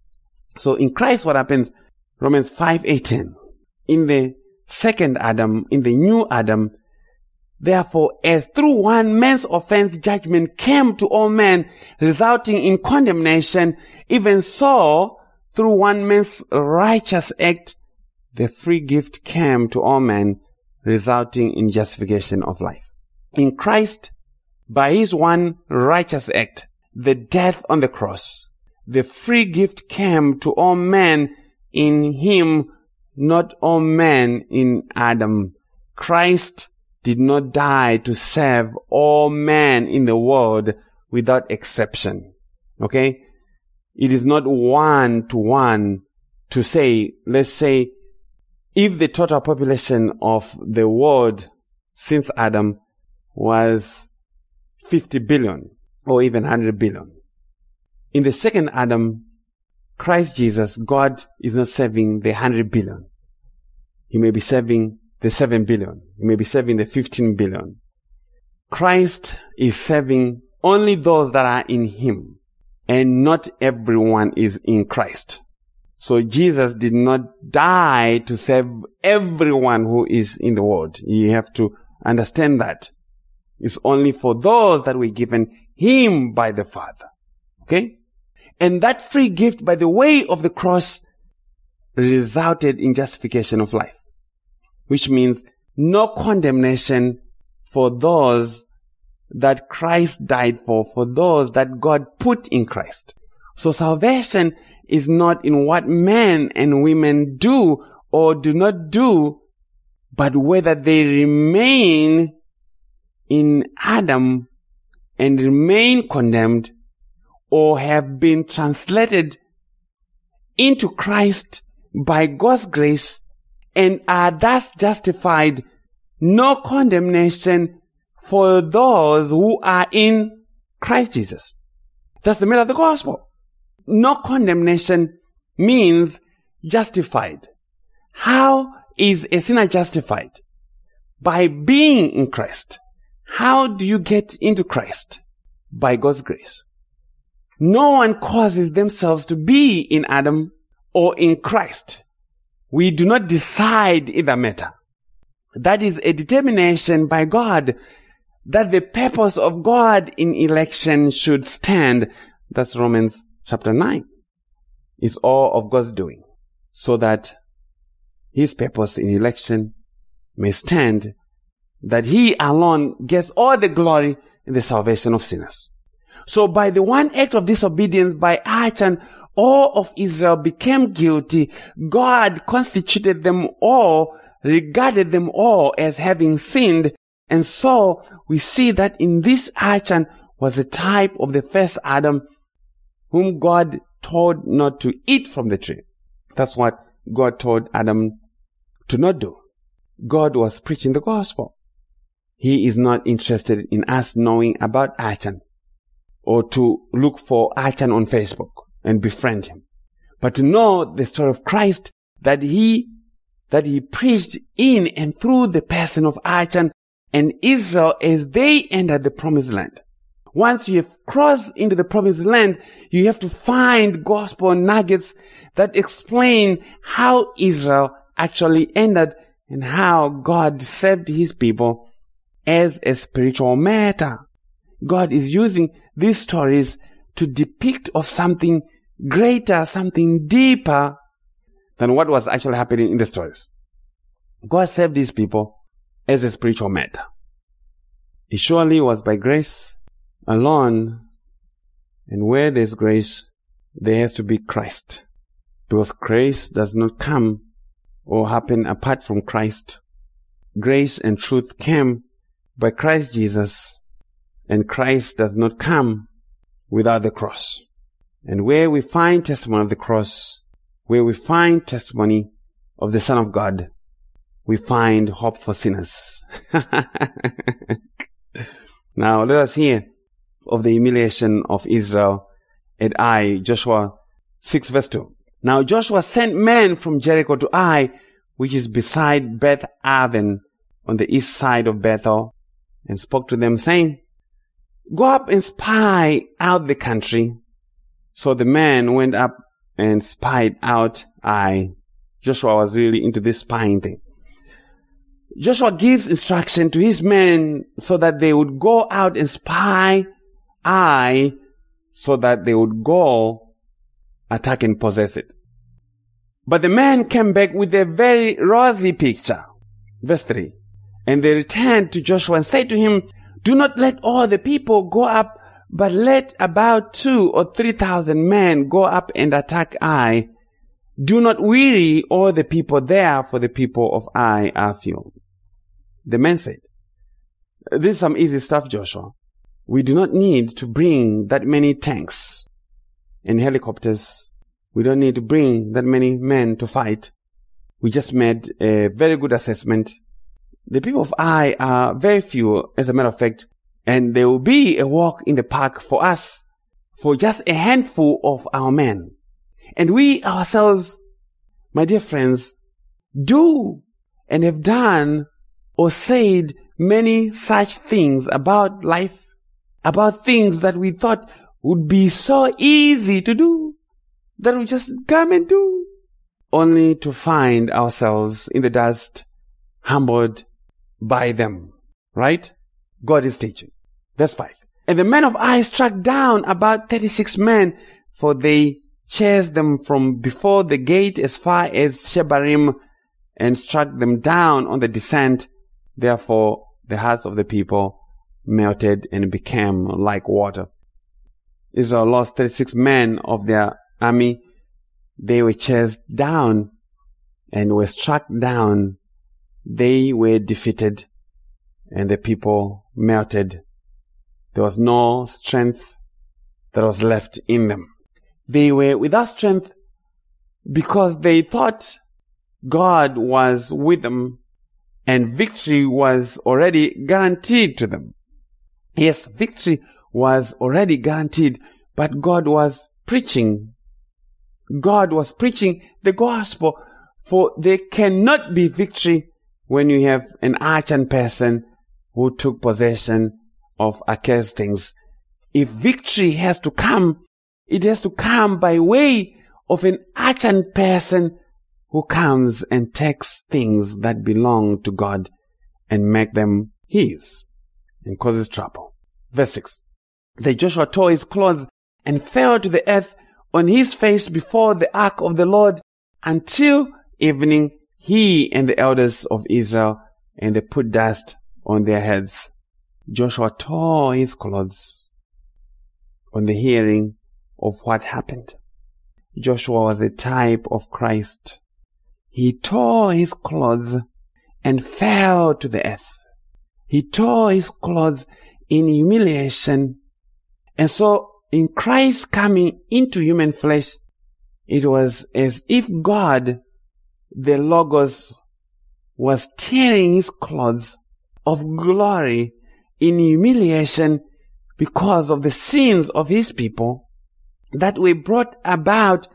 A: So in Christ, what happens? Romans 5:18. In the second Adam, in the new Adam, therefore, as through one man's offense judgment came to all men, resulting in condemnation, even so, through one man's righteous act, the free gift came to all men, resulting in justification of life. In Christ, by his one righteous act, the death on the cross, the free gift came to all men in him, not all men in Adam. Christ did not die to save all men in the world without exception. Okay? It is not 1-to-1 to say, let's say, if the total population of the world since Adam was 50 billion or even 100 billion. In the second Adam, Christ Jesus, God is not saving the 100 billion. He may be saving the 7 billion. He may be saving the 15 billion. Christ is saving only those that are in him, and not everyone is in Christ. So Jesus did not die to save everyone who is in the world. You have to understand that. It's only for those that were given him by the Father. Okay? And that free gift by the way of the cross resulted in justification of life, which means no condemnation for those that Christ died for those that God put in Christ. So salvation is not in what men and women do or do not do, but whether they remain in Adam and remain condemned, or have been translated into Christ by God's grace and are thus justified. No condemnation for those who are in Christ Jesus. That's the middle of the gospel. No condemnation means justified. How is a sinner justified? By being in Christ. How do you get into Christ? By God's grace. No one causes themselves to be in Adam or in Christ. We do not decide either matter. That is a determination by God that the purpose of God in election should stand. That's Romans chapter 9. It's all of God's doing, so that His purpose in election may stand, that He alone gets all the glory in the salvation of sinners. So by the one act of disobedience by Achan, all of Israel became guilty. God constituted them all, regarded them all as having sinned. And so we see that in this Achan was a type of the first Adam, whom God told not to eat from the tree. That's what God told Adam to not do. God was preaching the gospel. He is not interested in us knowing about Achan, or to look for Achan on Facebook and befriend him, but to know the story of Christ that he preached in and through the person of Achan and Israel as they entered the promised land. Once you have crossed into the promised land, you have to find gospel nuggets that explain how Israel actually ended and how God saved His people as a spiritual matter. God is using these stories to depict of something greater, something deeper than what was actually happening in the stories. God saved these people as a spiritual matter. It surely was by grace alone, and where there's grace, there has to be Christ. Because grace does not come or happen apart from Christ. Grace and truth came by Christ Jesus, and Christ does not come without the cross. And where we find testimony of the cross, where we find testimony of the Son of God, we find hope for sinners. Now let us hear of the humiliation of Israel at Ai, Joshua 6 verse 2. Now Joshua sent men from Jericho to Ai, which is beside Beth Aven, on the east side of Bethel, and spoke to them, saying, Go up and spy out the country. So the men went up and spied out Ai. Joshua was really into this spying thing. Joshua gives instruction to his men so that they would go out and spy Ai, so that they would go attack and possess it. But the men came back with a very rosy picture. Verse 3. And they returned to Joshua and said to him, Do not let all the people go up, but let about 2,000 or 3,000 men go up and attack Ai. Do not weary all the people there, for the people of Ai are few. The men said, This is some easy stuff, Joshua. We do not need to bring that many tanks and helicopters. We don't need to bring that many men to fight. We just made a very good assessment. The people of Ai are very few, as a matter of fact, and there will be a walk in the park for us, for just a handful of our men. And we ourselves, my dear friends, do and have done or said many such things about life, about things that we thought would be so easy to do, that we just come and do, only to find ourselves in the dust, humbled by them. Right? God is teaching. Verse 5. And the men of Ai struck down about 36 men, for they chased them from before the gate as far as Shebarim, and struck them down on the descent. Therefore the hearts of the people melted and became like water. Israel lost 36 men of their army. They were chased down and were struck down. They were defeated and the people melted. There was no strength that was left in them. They were without strength because they thought God was with them and victory was already guaranteed to them. Yes, victory was already guaranteed, but God was preaching. God was preaching the gospel, for there cannot be victory when you have an arrogant person who took possession of accursed things. If victory has to come, it has to come by way of an arrogant person who comes and takes things that belong to God and make them his and causes trouble. Verse 6. Then Joshua tore his clothes and fell to the earth on his face before the ark of the Lord until evening, he and the elders of Israel, and they put dust on their heads. Joshua tore his clothes on the hearing of what happened. Joshua was a type of Christ. He tore his clothes and fell to the earth. He tore his clothes in humiliation. And so, in Christ coming into human flesh, it was as if God, the Logos, was tearing his clothes of glory in humiliation because of the sins of his people that were brought about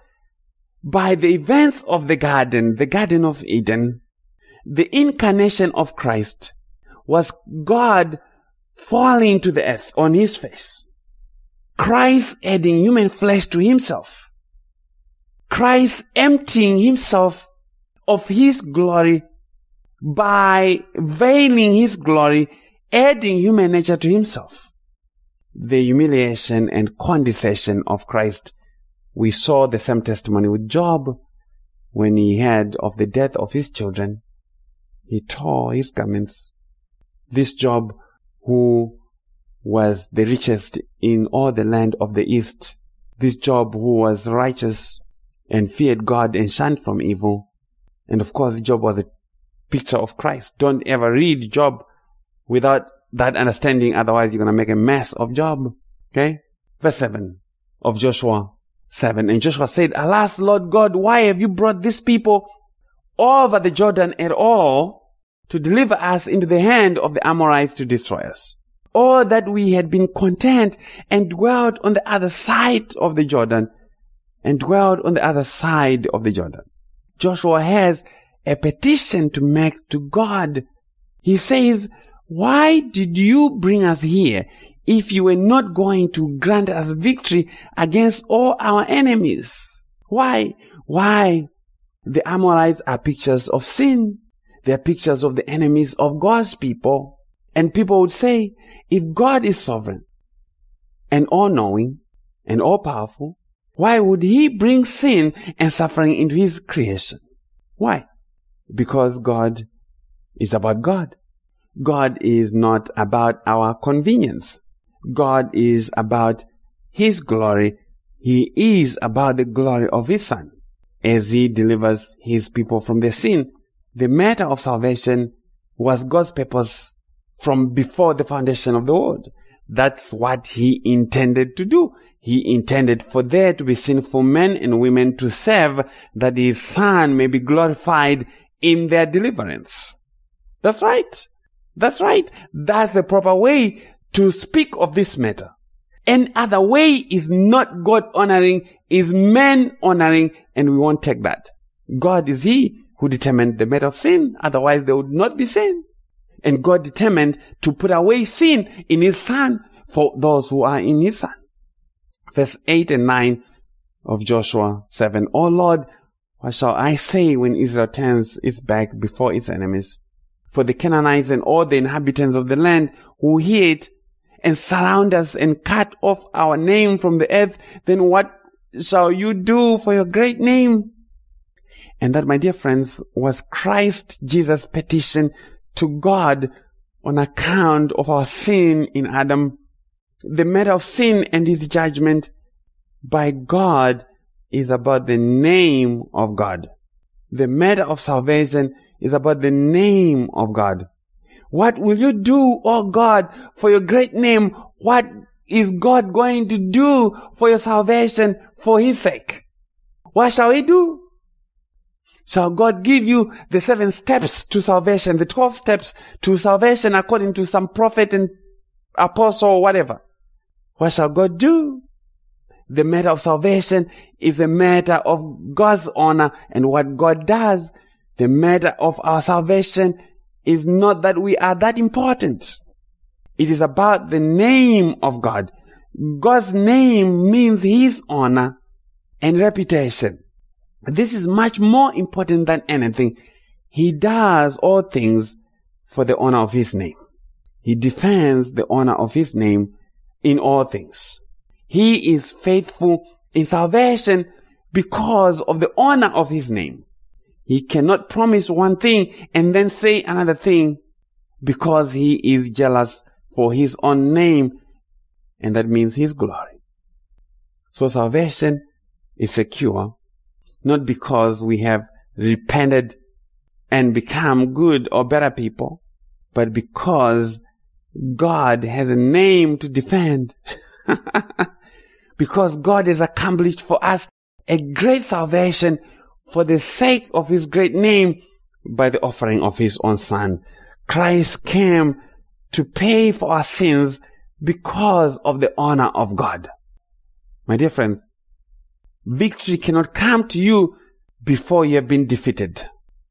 A: by the events of the Garden of Eden. The incarnation of Christ was God falling to the earth on his face. Christ adding human flesh to himself. Christ emptying himself of his glory by veiling his glory, adding human nature to himself. The humiliation and condescension of Christ. We saw the same testimony with Job when he heard of the death of his children. He tore his garments. This Job, who was the richest in all the land of the east, this Job who was righteous and feared God and shunned from evil. And of course, Job was a picture of Christ. Don't ever read Job without that understanding, otherwise you're going to make a mess of Job. Okay? Verse 7 of Joshua 7. And Joshua said, Alas, Lord God, why have you brought this people over the Jordan at all to deliver us into the hand of the Amorites to destroy us? Or that we had been content and dwelt on the other side of the Jordan, and dwelt on the other side of the Jordan. Joshua has a petition to make to God. He says, why did you bring us here if you were not going to grant us victory against all our enemies? Why? Why? The Amorites are pictures of sin. They are pictures of the enemies of God's people. And people would say, if God is sovereign and all-knowing and all-powerful, why would he bring sin and suffering into his creation? Why? Because God is about God. God is not about our convenience. God is about his glory. He is about the glory of his Son as he delivers his people from their sin. The matter of salvation was God's purpose from before the foundation of the world. That's what he intended to do. He intended for there to be sinful men and women to serve, that his Son may be glorified in their deliverance. That's right. That's right. That's the proper way to speak of this matter. Any other way is not God honoring, is man honoring, and we won't take that. God is he who determined the matter of sin. Otherwise there would not be sin. And God determined to put away sin in his Son for those who are in his Son. Verse 8 and 9 of Joshua 7. O Lord, what shall I say when Israel turns its back before its enemies? For the Canaanites and all the inhabitants of the land who hear it and surround us and cut off our name from the earth, then what shall you do for your great name? And that, my dear friends, was Christ Jesus' petition to God on account of our sin in Adam. The matter of sin and its judgment by God is about the name of God. The matter of salvation is about the name of God. What will you do, oh God, for your great name? What is God going to do for your salvation for His sake? What shall He do? Shall God give you the 7 steps to salvation, the 12 steps to salvation according to some prophet and apostle or whatever? What shall God do? The matter of salvation is a matter of God's honor and what God does. The matter of our salvation is not that we are that important. It is about the name of God. God's name means His honor and reputation. This is much more important than anything. He does all things for the honor of His name. He defends the honor of His name in all things. He is faithful in salvation because of the honor of His name. He cannot promise one thing and then say another thing because He is jealous for His own name, and that means His glory. So salvation is secure, not because we have repented and become good or better people, but because God has a name to defend. Because God has accomplished for us a great salvation for the sake of His great name by the offering of His own Son. Christ came to pay for our sins because of the honor of God. My dear friends, victory cannot come to you before you have been defeated.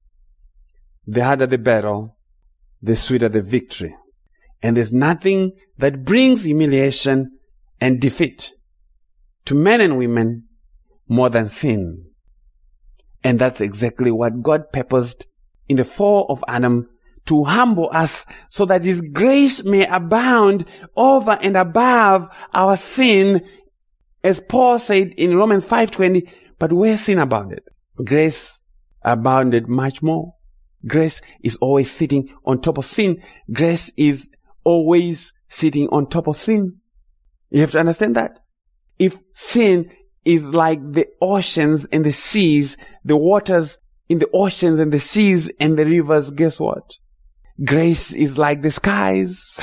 A: The harder the battle, the sweeter the victory. And there's nothing that brings humiliation and defeat to men and women more than sin. And that's exactly what God purposed in the fall of Adam, to humble us so that His grace may abound over and above our sin. As Paul said in Romans 5:20, but where sin abounded, grace abounded much more. Grace is always sitting on top of sin. Grace is always sitting on top of sin. You have to understand that. If sin is like the oceans and the seas, the waters in the oceans and the seas and the rivers, guess what? Grace is like the skies.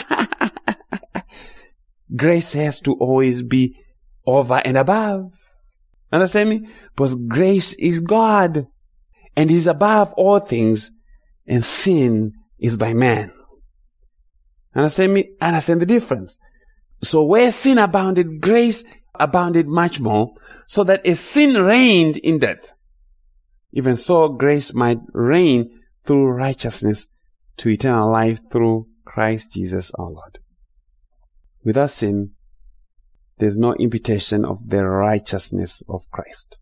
A: Grace has to always be over and above. Understand me? Because grace is God, and He's above all things, and sin is by man. Understand me? Understand the difference. So where sin abounded, grace abounded much more, so that as sin reigned in death, even so grace might reign through righteousness to eternal life through Christ Jesus our Lord. Without sin, there's no imputation of the righteousness of Christ.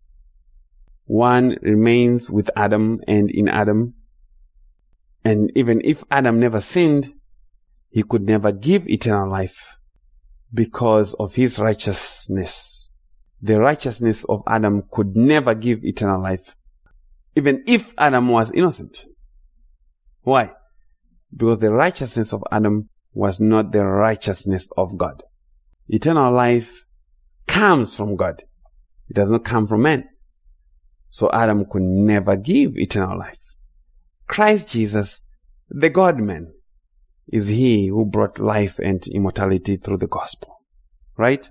A: One remains with Adam and in Adam. And even if Adam never sinned, he could never give eternal life because of his righteousness. The righteousness of Adam could never give eternal life, even if Adam was innocent. Why? Because the righteousness of Adam was not the righteousness of God. Eternal life comes from God. It does not come from man. So Adam could never give eternal life. Christ Jesus, the God-man, is He who brought life and immortality through the gospel. Right?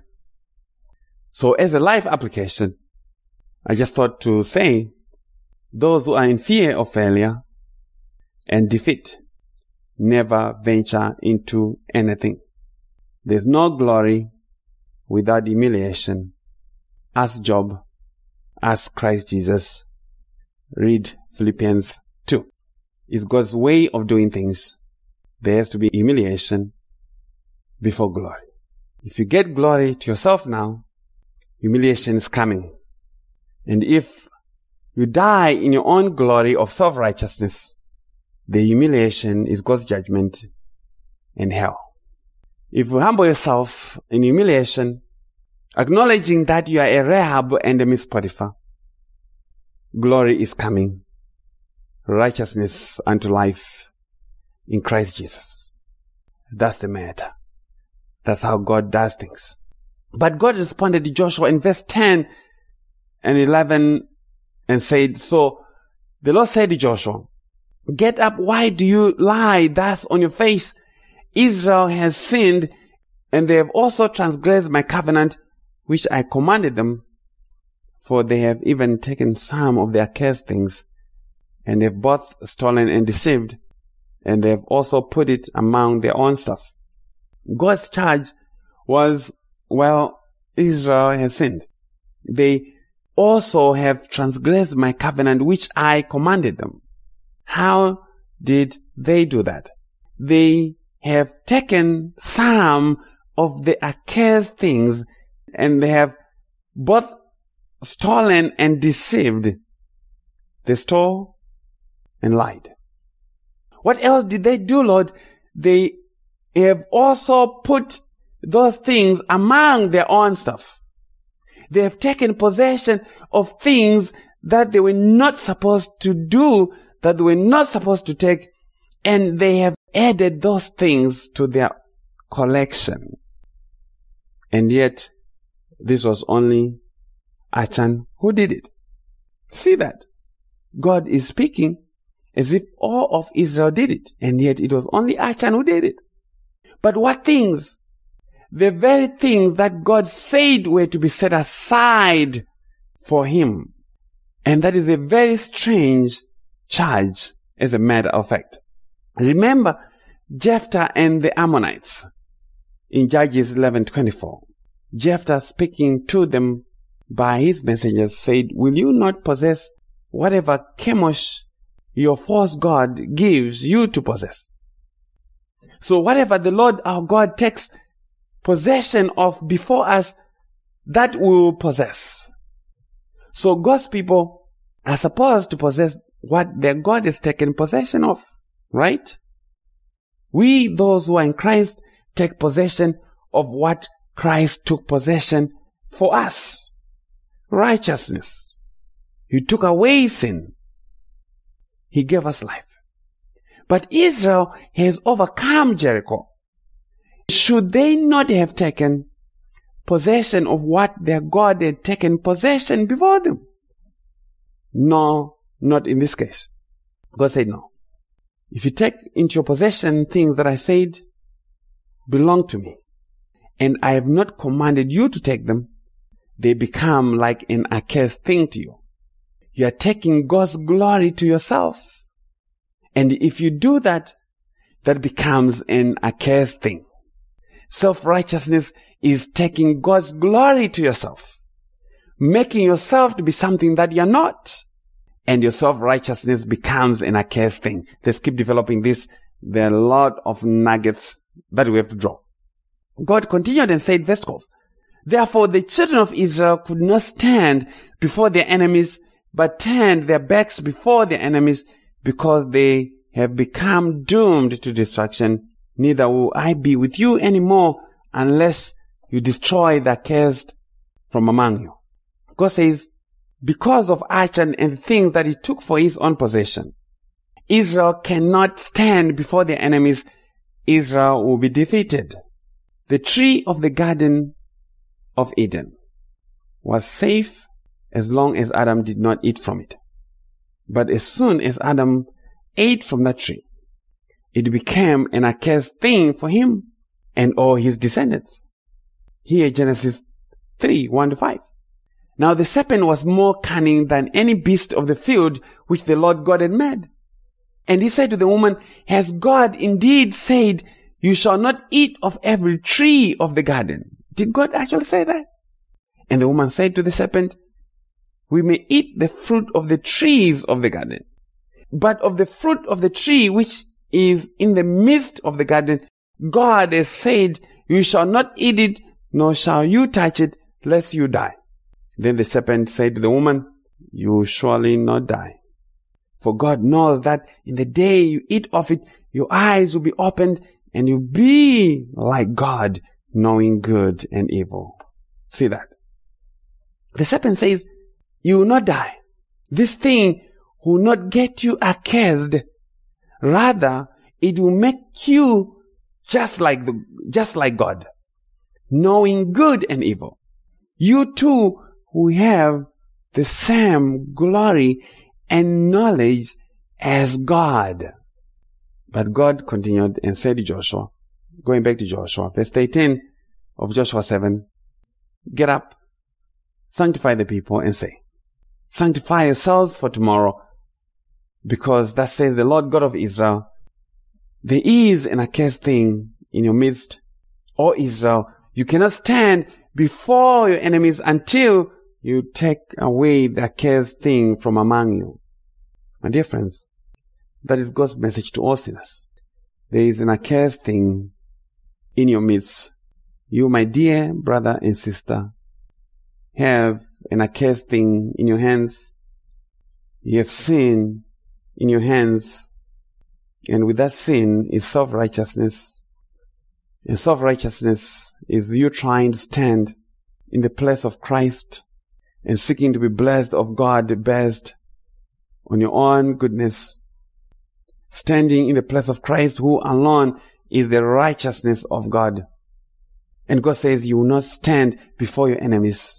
A: So as a life application, I just thought to say, those who are in fear of failure and defeat never venture into anything. There's no glory without humiliation. Ask Job. Ask Christ Jesus. Read Philippians 2. It's God's way of doing things. There has to be humiliation before glory. If you get glory to yourself now, humiliation is coming. And if you die in your own glory of self-righteousness, the humiliation is God's judgment and hell. If you humble yourself in humiliation, acknowledging that you are a Rahab and a Miss Potiphar, glory is coming. Righteousness unto life in Christ Jesus. That's the matter. That's how God does things. But God responded to Joshua in verse 10 and 11 and said, so the Lord said to Joshua, get up, why do you lie thus on your face? Israel has sinned, and they have also transgressed my covenant, which I commanded them, for they have even taken some of their accursed things, and they have both stolen and deceived, and they have also put it among their own stuff. God's charge was, well, Israel has sinned. They also have transgressed my covenant, which I commanded them. How did they do that? They have taken some of the accursed things, and they have both stolen and deceived. They stole and lied. What else did they do, Lord? They have also put those things among their own stuff. They have taken possession of things that they were not supposed to do, that they were not supposed to take, and they have added those things to their collection. And yet, this was only Achan who did it. See that? God is speaking as if all of Israel did it, and yet it was only Achan who did it. But what things? The very things that God said were to be set aside for him. And that is a very strange charge, as a matter of fact. Remember Jephthah and the Ammonites in Judges 11:24. Jephthah, speaking to them by his messengers, said, will you not possess whatever Chemosh, your false god, gives you to possess? So whatever the Lord our God takes possession of before us, that we will possess. So God's people are supposed to possess what their God has taken possession of, right? We, those who are in Christ, take possession of what Christ took possession for us. Righteousness. He took away sin. He gave us life. But Israel has overcome Jericho. Should they not have taken possession of what their God had taken possession before them? No, not in this case. God said no. If you take into your possession things that I said belong to me, and I have not commanded you to take them, they become like an accursed thing to you. You are taking God's glory to yourself. And if you do that, that becomes an accursed thing. Self-righteousness is taking God's glory to yourself, making yourself to be something that you're not. And your self-righteousness becomes an accursed thing. Let's keep developing this. There are a lot of nuggets that we have to draw. God continued and said, verse 12, therefore the children of Israel could not stand before their enemies, but turned their backs before their enemies, because they have become doomed to destruction. Neither will I be with you anymore unless you destroy the accursed from among you. God says, because of Achan and the things that he took for his own possession, Israel cannot stand before their enemies. Israel will be defeated. The tree of the Garden of Eden was safe as long as Adam did not eat from it. But as soon as Adam ate from that tree, it became an accursed thing for him and all his descendants. Here, Genesis 3:1-5. Now the serpent was more cunning than any beast of the field which the Lord God had made. And he said to the woman, has God indeed said, you shall not eat of every tree of the garden? Did God actually say that? And the woman said to the serpent, we may eat the fruit of the trees of the garden, but of the fruit of the tree which is in the midst of the garden, God has said, you shall not eat it, nor shall you touch it, lest you die. Then the serpent said to the woman, you will surely not die. For God knows that in the day you eat of it, your eyes will be opened, and you'll be like God, knowing good and evil. See that? The serpent says, you will not die. This thing will not get you accursed. Rather, it will make you just like God. knowing good and evil. You too who have the same glory and knowledge as God. But God continued and said to Joshua, going back to Joshua, verse 18 of Joshua 7, get up, sanctify the people, and say, sanctify yourselves for tomorrow, because thus says the Lord God of Israel, there is an accursed thing in your midst, O Israel. You cannot stand before your enemies until you take away the accursed thing from among you. My dear friends, that is God's message to all sinners. There is an accursed thing in your midst. You, my dear brother and sister, have an accursed thing in your hands. You have sin in your hands. And with that sin is self-righteousness. And self-righteousness is you trying to stand in the place of Christ and seeking to be blessed of God based on your own goodness. Standing in the place of Christ, who alone is the righteousness of God. And God says you will not stand before your enemies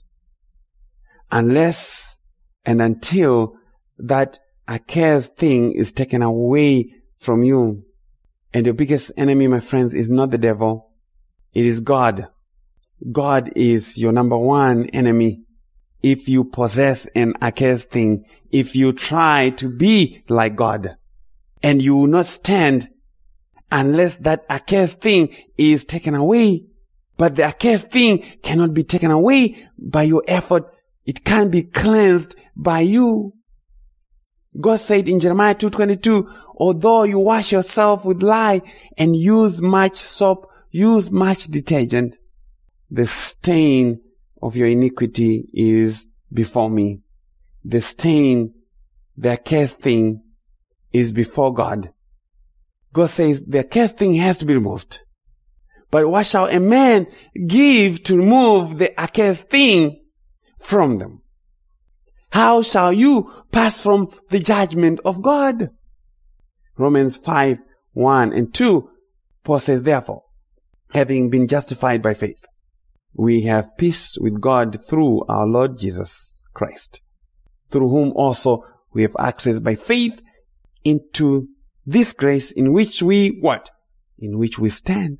A: unless and until that accursed thing is taken away from you. And your biggest enemy, my friends, is not the devil. It is God. God is your number one enemy. If you possess an accursed thing, if you try to be like God, and you will not stand unless that accursed thing is taken away. But the accursed thing cannot be taken away by your effort. It can't be cleansed by you. God said in Jeremiah 2:22, although you wash yourself with lye and use much soap, use much detergent, the stain of your iniquity is before me. The stain, the accursed thing, is before God. God says the accursed thing has to be removed. But what shall a man give to remove the accursed thing from them? How shall you pass from the judgment of God? Romans 5:1-2, Paul says, therefore, having been justified by faith, we have peace with God through our Lord Jesus Christ, through whom also we have access by faith into this grace in which we, what? In which we stand.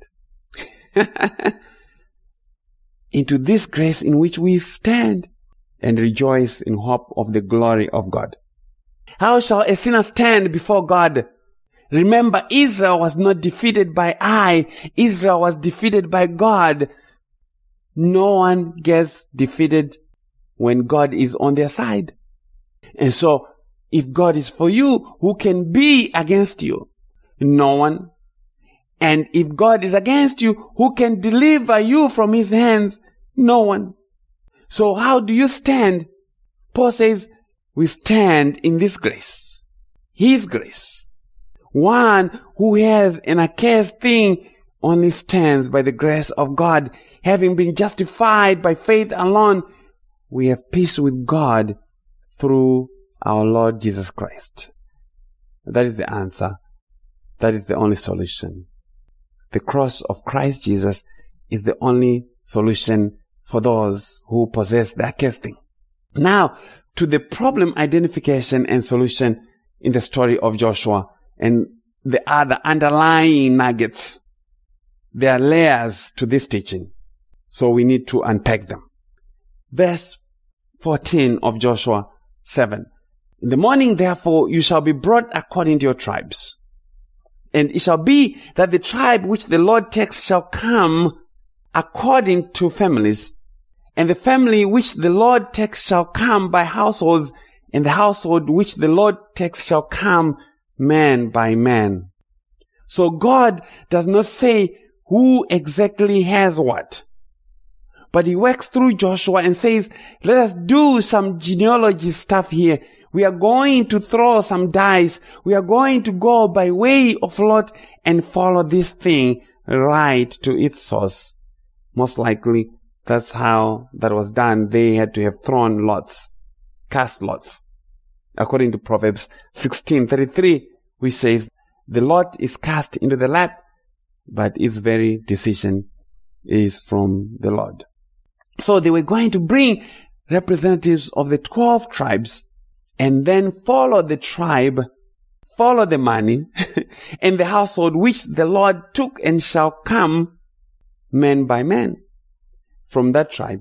A: Into this grace in which we stand and rejoice in hope of the glory of God. How shall a sinner stand before God? Remember, Israel was not defeated by Ai. Israel was defeated by God. No one gets defeated when God is on their side. And so, if God is for you, who can be against you? No one. And if God is against you, who can deliver you from his hands? No one. So how do you stand? Paul says, we stand in this grace. His grace. One who has an accursed thing only stands by the grace of God. Having been justified by faith alone, we have peace with God through our Lord Jesus Christ. That is the answer. That is the only solution. The cross of Christ Jesus is the only solution for those who possess the accursed thing. Now, to the problem identification and solution in the story of Joshua and the other underlying nuggets. There are layers to this teaching, so we need to unpack them. Verse 14 of Joshua 7. In the morning, therefore, you shall be brought according to your tribes. And it shall be that the tribe which the Lord takes shall come according to families. And the family which the Lord takes shall come by households. And the household which the Lord takes shall come man by man. So God does not say who exactly has what. But he works through Joshua and says, let us do some genealogy stuff here. We are going to throw some dice. We are going to go by way of Lot and follow this thing right to its source. Most likely, that's how that was done. They had to have thrown lots, cast lots. According to Proverbs 16:33, which says, the lot is cast into the lap, but its very decision is from the Lord. So they were going to bring representatives of the 12 tribes and then follow the tribe, follow the money and the household which the Lord took, and shall come man by man from that tribe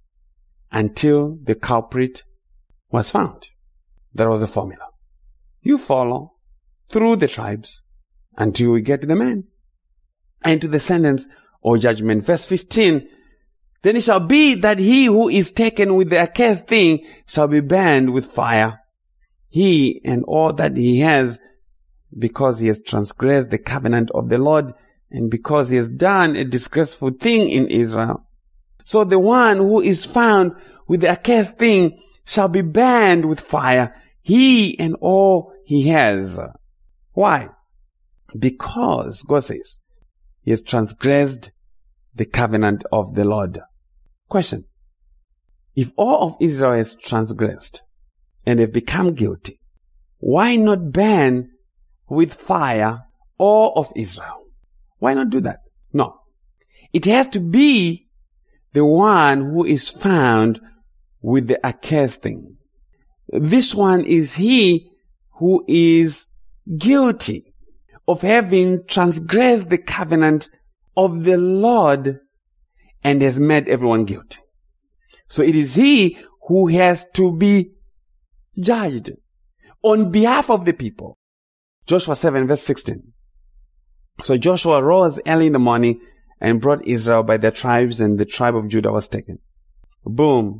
A: until the culprit was found. That was the formula. You follow through the tribes until we get to the man and to the sentence or judgment. Verse 15, then it shall be that he who is taken with the accursed thing shall be burned with fire, he and all that he has, because he has transgressed the covenant of the Lord, and because he has done a disgraceful thing in Israel. So the one who is found with the accursed thing shall be burned with fire, he and all he has. Why? Because, God says, he has transgressed the covenant of the Lord. Question. If all of Israel has transgressed and have become guilty, why not burn with fire all of Israel? Why not do that? No. It has to be the one who is found with the accursed thing. This one is he who is guilty of having transgressed the covenant of the Lord and has made everyone guilty. So it is he who has to be judged on behalf of the people. Joshua 7 verse 16. So Joshua rose early in the morning and brought Israel by their tribes, and the tribe of Judah was taken. Boom.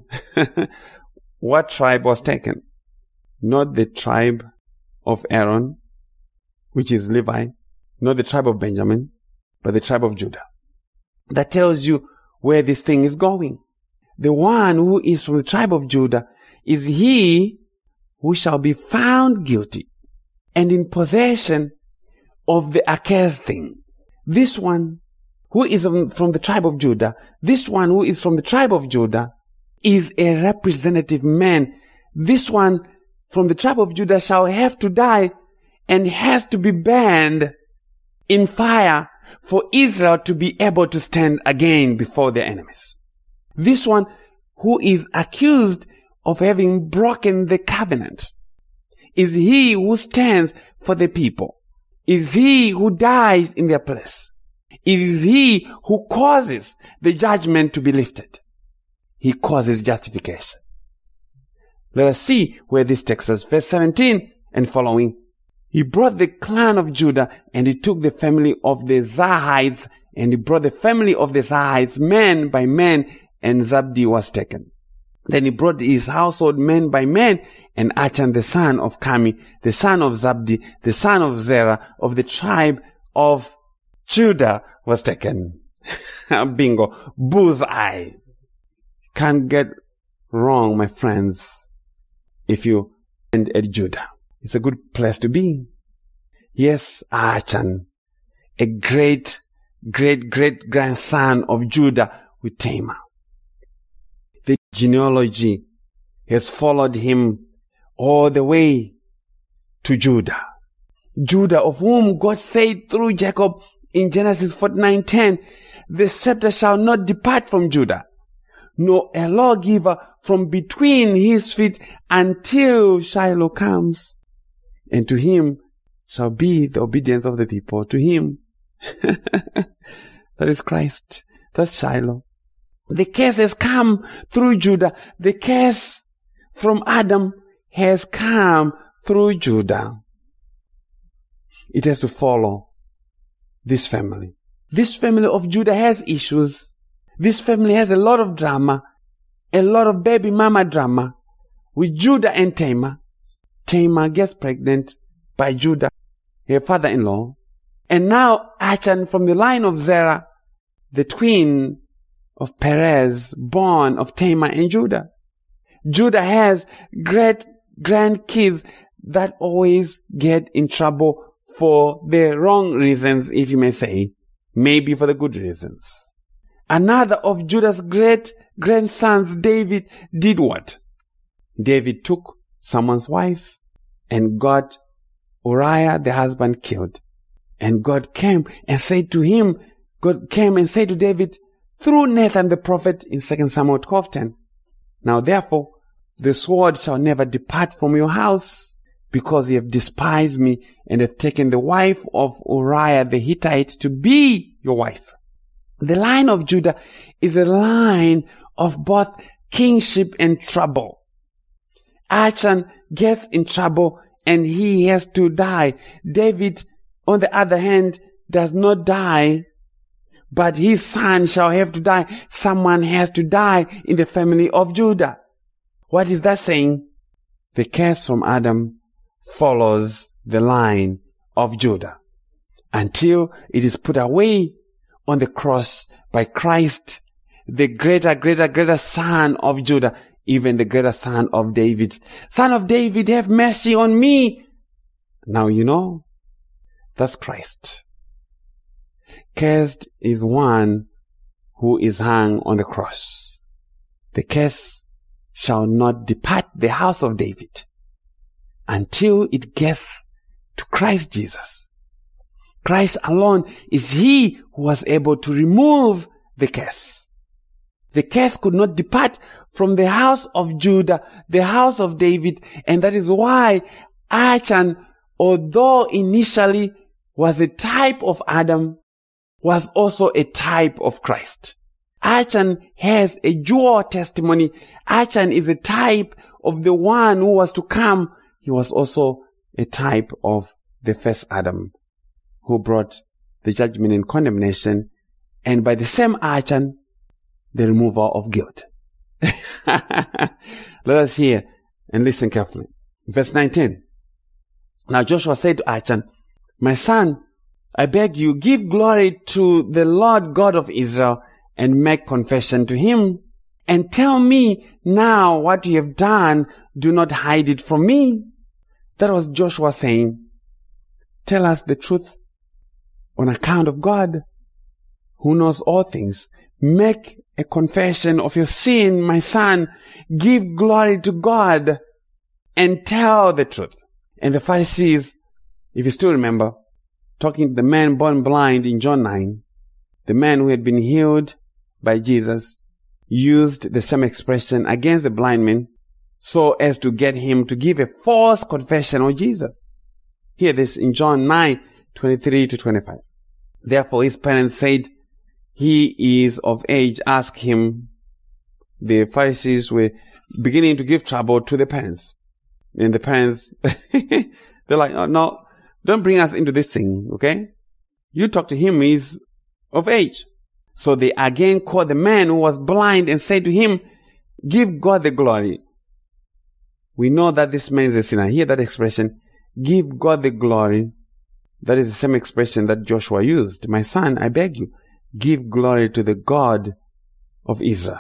A: What tribe was taken? Not the tribe of Aaron, which is Levi, not the tribe of Benjamin, but the tribe of Judah. That tells you where this thing is going. The one who is from the tribe of Judah is he who shall be found guilty and in possession of the accursed thing. This one who is from the tribe of Judah, this one who is from the tribe of Judah is a representative man. This one from the tribe of Judah shall have to die and has to be burned in fire for Israel to be able to stand again before their enemies. This one who is accused of having broken the covenant is he who stands for the people. Is he who dies in their place. It is he who causes the judgment to be lifted. He causes justification. Let us see where this takes us. Verse 17 and following. He brought the clan of Judah, and he took the family of the Zarhites, and he brought the family of the Zarhites man by man, and Zabdi was taken. Then he brought his household man by man, and Achan the son of Carmi, the son of Zabdi, the son of Zerah, of the tribe of Judah, was taken. Bingo. Bullseye. Can't get wrong, my friends, if you end at Judah. It's a good place to be. Yes, Achan, a great grandson of Judah with Tamar. The genealogy has followed him all the way to Judah. Judah, of whom God said through Jacob in Genesis 49:10, the scepter shall not depart from Judah, nor a lawgiver from between his feet until Shiloh comes. And to him shall be the obedience of the people. To him. That is Christ. That's Shiloh. The curse has come through Judah. The curse from Adam has come through Judah. It has to follow this family. This family of Judah has issues. This family has a lot of drama, a lot of baby mama drama with Judah and Tamar. Tamar gets pregnant by Judah, her father-in-law. And now Achan from the line of Zerah, the twin of Perez, born of Tamar and Judah. Judah has great grandkids that always get in trouble for the wrong reasons, if you may say, maybe for the good reasons. Another of Judah's great grandsons, David, did what? David took someone's wife and got Uriah, the husband, killed. And God came and said to David, through Nathan the prophet in 2 Samuel 12:10. Now therefore, the sword shall never depart from your house, because you have despised me and have taken the wife of Uriah the Hittite to be your wife. The line of Judah is a line of both kingship and trouble. Achan gets in trouble and he has to die. David, on the other hand, does not die, but his son shall have to die. Someone has to die in the family of Judah. What is that saying? The curse from Adam follows the line of Judah until it is put away on the cross by Christ, the greater son of Judah, even the greater son of David. Son of David, have mercy on me. Now you know, that's Christ. Cursed is one who is hung on the cross. The curse shall not depart the house of David until it gets to Christ Jesus. Christ alone is he who was able to remove the curse. The curse could not depart from the house of Judah, the house of David, and that is why Achan, although initially was a type of Adam, was also a type of Christ. Achan has a dual testimony. Achan is a type of the one who was to come. He was also a type of the first Adam, who brought the judgment and condemnation, and by the same Achan, the removal of guilt. Let us hear and listen carefully. Verse 19. Now Joshua said to Achan, my son, I beg you, give glory to the Lord God of Israel and make confession to him, and tell me now what you have done. Do not hide it from me. That was Joshua saying, tell us the truth on account of God, who knows all things. Make a confession of your sin, my son. Give glory to God and tell the truth. And the Pharisees, if you still remember, talking to the man born blind in John 9, the man who had been healed by Jesus, used the same expression against the blind man so as to get him to give a false confession on Jesus. Hear this in John 9:23-25. Therefore his parents said, he is of age, ask him. The Pharisees were beginning to give trouble to the parents. And the parents, they're like, oh no, don't bring us into this thing, okay? You talk to him, he's of age. So they again called the man who was blind and said to him, give God the glory. We know that this man is a sinner. Hear that expression, give God the glory. That is the same expression that Joshua used. My son, I beg you, give glory to the God of Israel.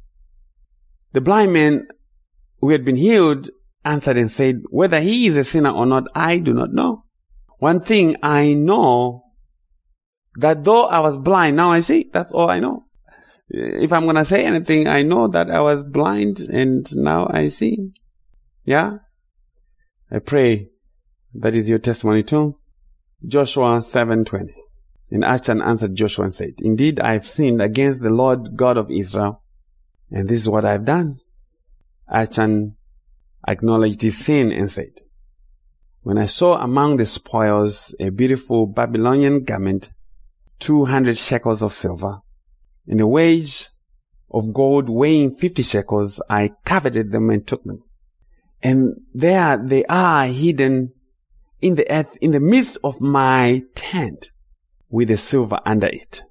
A: The blind man who had been healed answered and said, whether he is a sinner or not, I do not know. One thing I know, that though I was blind, now I see. That's all I know. If I'm going to say anything, I know that I was blind and now I see. Yeah? I pray that is your testimony too. Joshua 7:20. And Achan answered Joshua and said, indeed, I have sinned against the Lord God of Israel, and this is what I have done. Achan acknowledged his sin and said, when I saw among the spoils a beautiful Babylonian garment, 200 shekels of silver, and a wage of gold weighing 50 shekels, I coveted them and took them. And there they are hidden in the earth in the midst of my tent with the silver under it.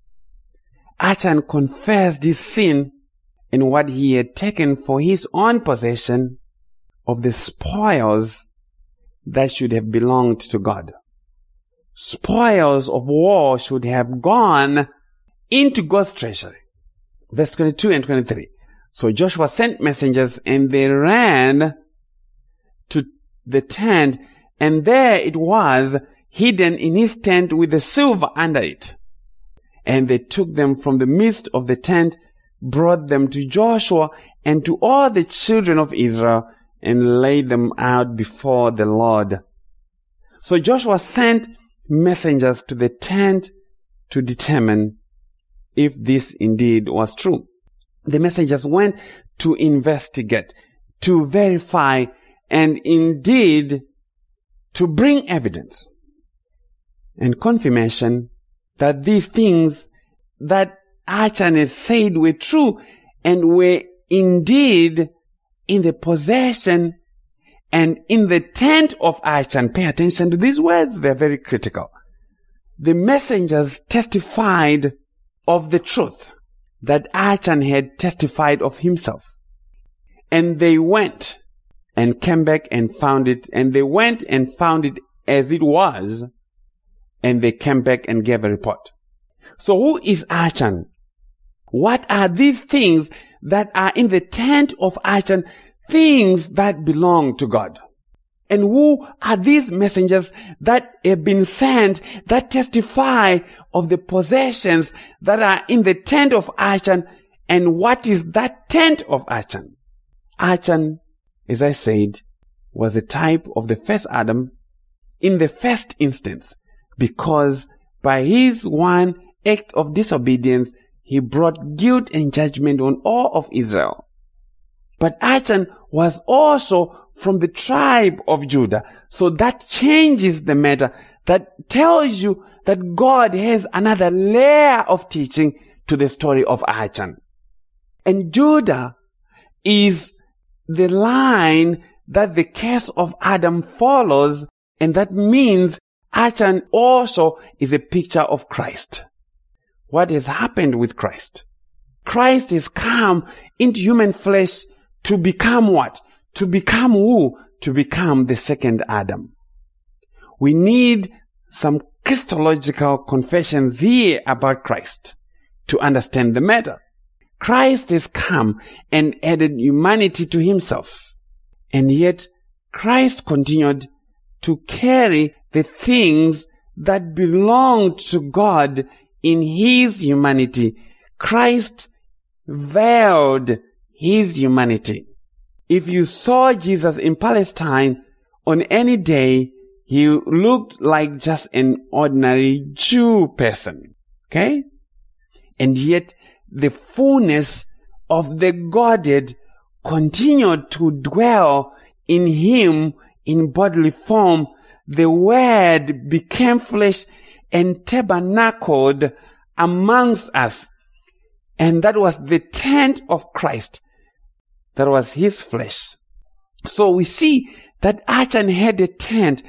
A: Achan confessed his sin and what he had taken for his own possession of the spoils that should have belonged to God. Spoils of war should have gone into God's treasury. Verse 22 and 23. So Joshua sent messengers and they ran to the tent, and there it was hidden in his tent with the silver under it. And they took them from the midst of the tent, brought them to Joshua and to all the children of Israel, and laid them out before the Lord. So Joshua sent messengers to the tent to determine if this indeed was true. The messengers went to investigate, to verify, and indeed to bring evidence and confirmation that these things that Achan had said were true and were indeed in the possession and in the tent of Achan. Pay attention to these words, they're very critical. The messengers testified of the truth that Achan had testified of himself. And they went and came back and found it, and they went and found it as it was, and they came back and gave a report. So who is Achan? What are these things that are in the tent of Achan? Things that belong to God. And who are these messengers that have been sent that testify of the possessions that are in the tent of Achan? And what is that tent of Achan? Achan, as I said, was a type of the first Adam in the first instance, because by his one act of disobedience, he brought guilt and judgment on all of Israel. But Achan was also from the tribe of Judah. So that changes the matter. That tells you that God has another layer of teaching to the story of Achan. And Judah is the line that the curse of Adam follows, and that means Achan also is a picture of Christ. What has happened with Christ? Christ has come into human flesh to become what? To become who? To become the second Adam. We need some Christological confessions here about Christ to understand the matter. Christ has come and added humanity to himself. And yet, Christ continued to carry the things that belonged to God in his humanity. Christ veiled his humanity. If you saw Jesus in Palestine on any day, he looked like just an ordinary Jew person. Okay? And yet, the fullness of the Godhead continued to dwell in him in bodily form. The Word became flesh and tabernacled amongst us. And that was the tent of Christ. That was his flesh. So we see that Achan had a tent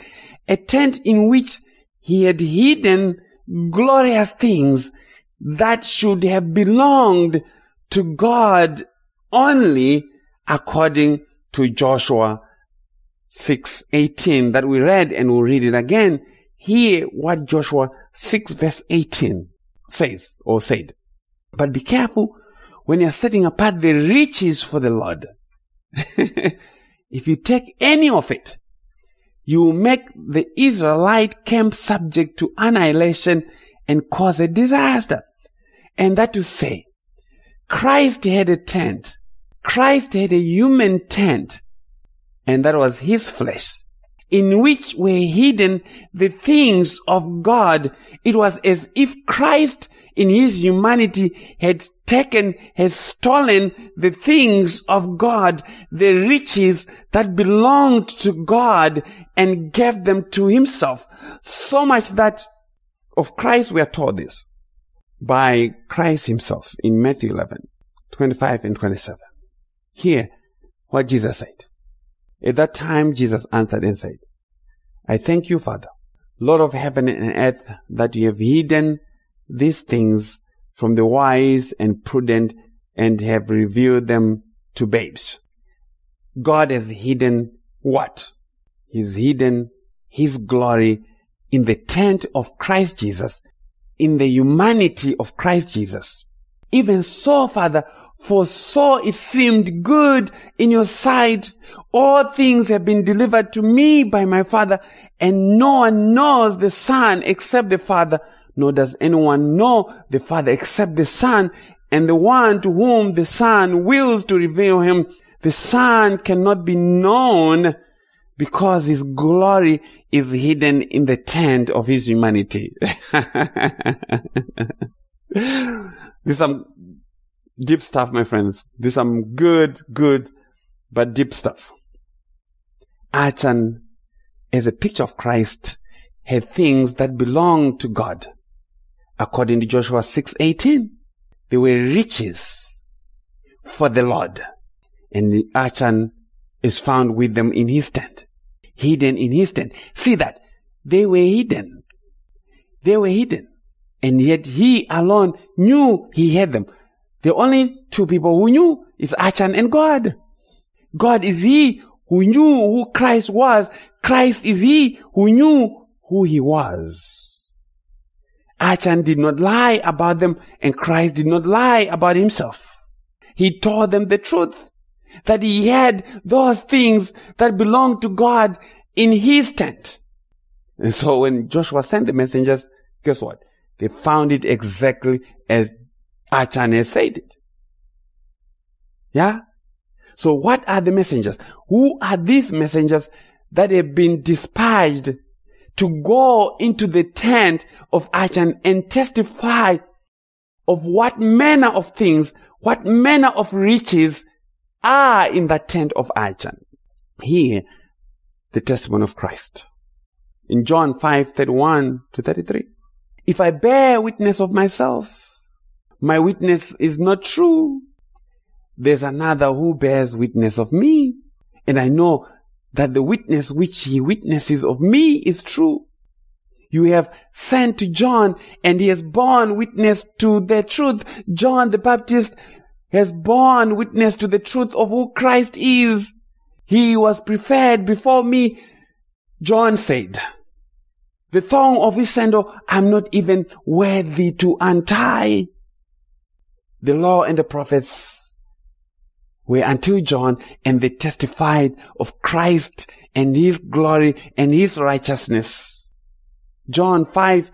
A: in which he had hidden glorious things that should have belonged to God only, according to Joshua 6:18 that we read, and we'll read it again. Hear what Joshua 6 verse 18 says or said. But be careful when you're setting apart the riches for the Lord. If you take any of it, you will make the Israelite camp subject to annihilation and cause a disaster. And that to say, Christ had a tent. Christ had a human tent. And that was his flesh, in which were hidden the things of God. It was as if Christ in his humanity had stolen the things of God, the riches that belonged to God, and gave them to himself. So much that of Christ we are told this by Christ himself in Matthew 11:25 and 27. Hear what Jesus said. At that time, Jesus answered and said, I thank you, Father, Lord of heaven and earth, that you have hidden these things from the wise and prudent and have revealed them to babes. God has hidden what? He's hidden his glory in the tent of Christ Jesus, in the humanity of Christ Jesus. Even so, Father, for so it seemed good in your sight. All things have been delivered to me by my Father, and no one knows the Son except the Father, nor does anyone know the Father except the Son, and the one to whom the Son wills to reveal him. The Son cannot be known because his glory is hidden in the tent of his humanity. This is some deep stuff, my friends. This is some good, but deep stuff. Achan, as a picture of Christ, had things that belonged to God. According to Joshua 6:18, they were riches for the Lord. And the Achan is found with them in his tent. Hidden in his tent. See that? They were hidden. They were hidden. And yet he alone knew he had them. The only two people who knew is Achan and God. God is he who knew who Christ was. Christ is he who knew who he was. Achan did not lie about them, and Christ did not lie about himself. He told them the truth, that he had those things that belonged to God in his tent. And so when Joshua sent the messengers, guess what? They found it exactly as Achan had said it. Yeah? So what are the messengers? Who are these messengers that have been dispatched to go into the tent of Achan and testify of what manner of things, what manner of riches are in the tent of Achan? Here, the testimony of Christ. In John 5:31-33. If I bear witness of myself, my witness is not true. There's another who bears witness of me, and I know that the witness which he witnesses of me is true. You have sent to John, and he has borne witness to the truth. John the Baptist has borne witness to the truth of who Christ is. He was preferred before me, John said. The thong of his sandal I'm not even worthy to untie. The law and the prophets were until John, and they testified of Christ and his glory and his righteousness. John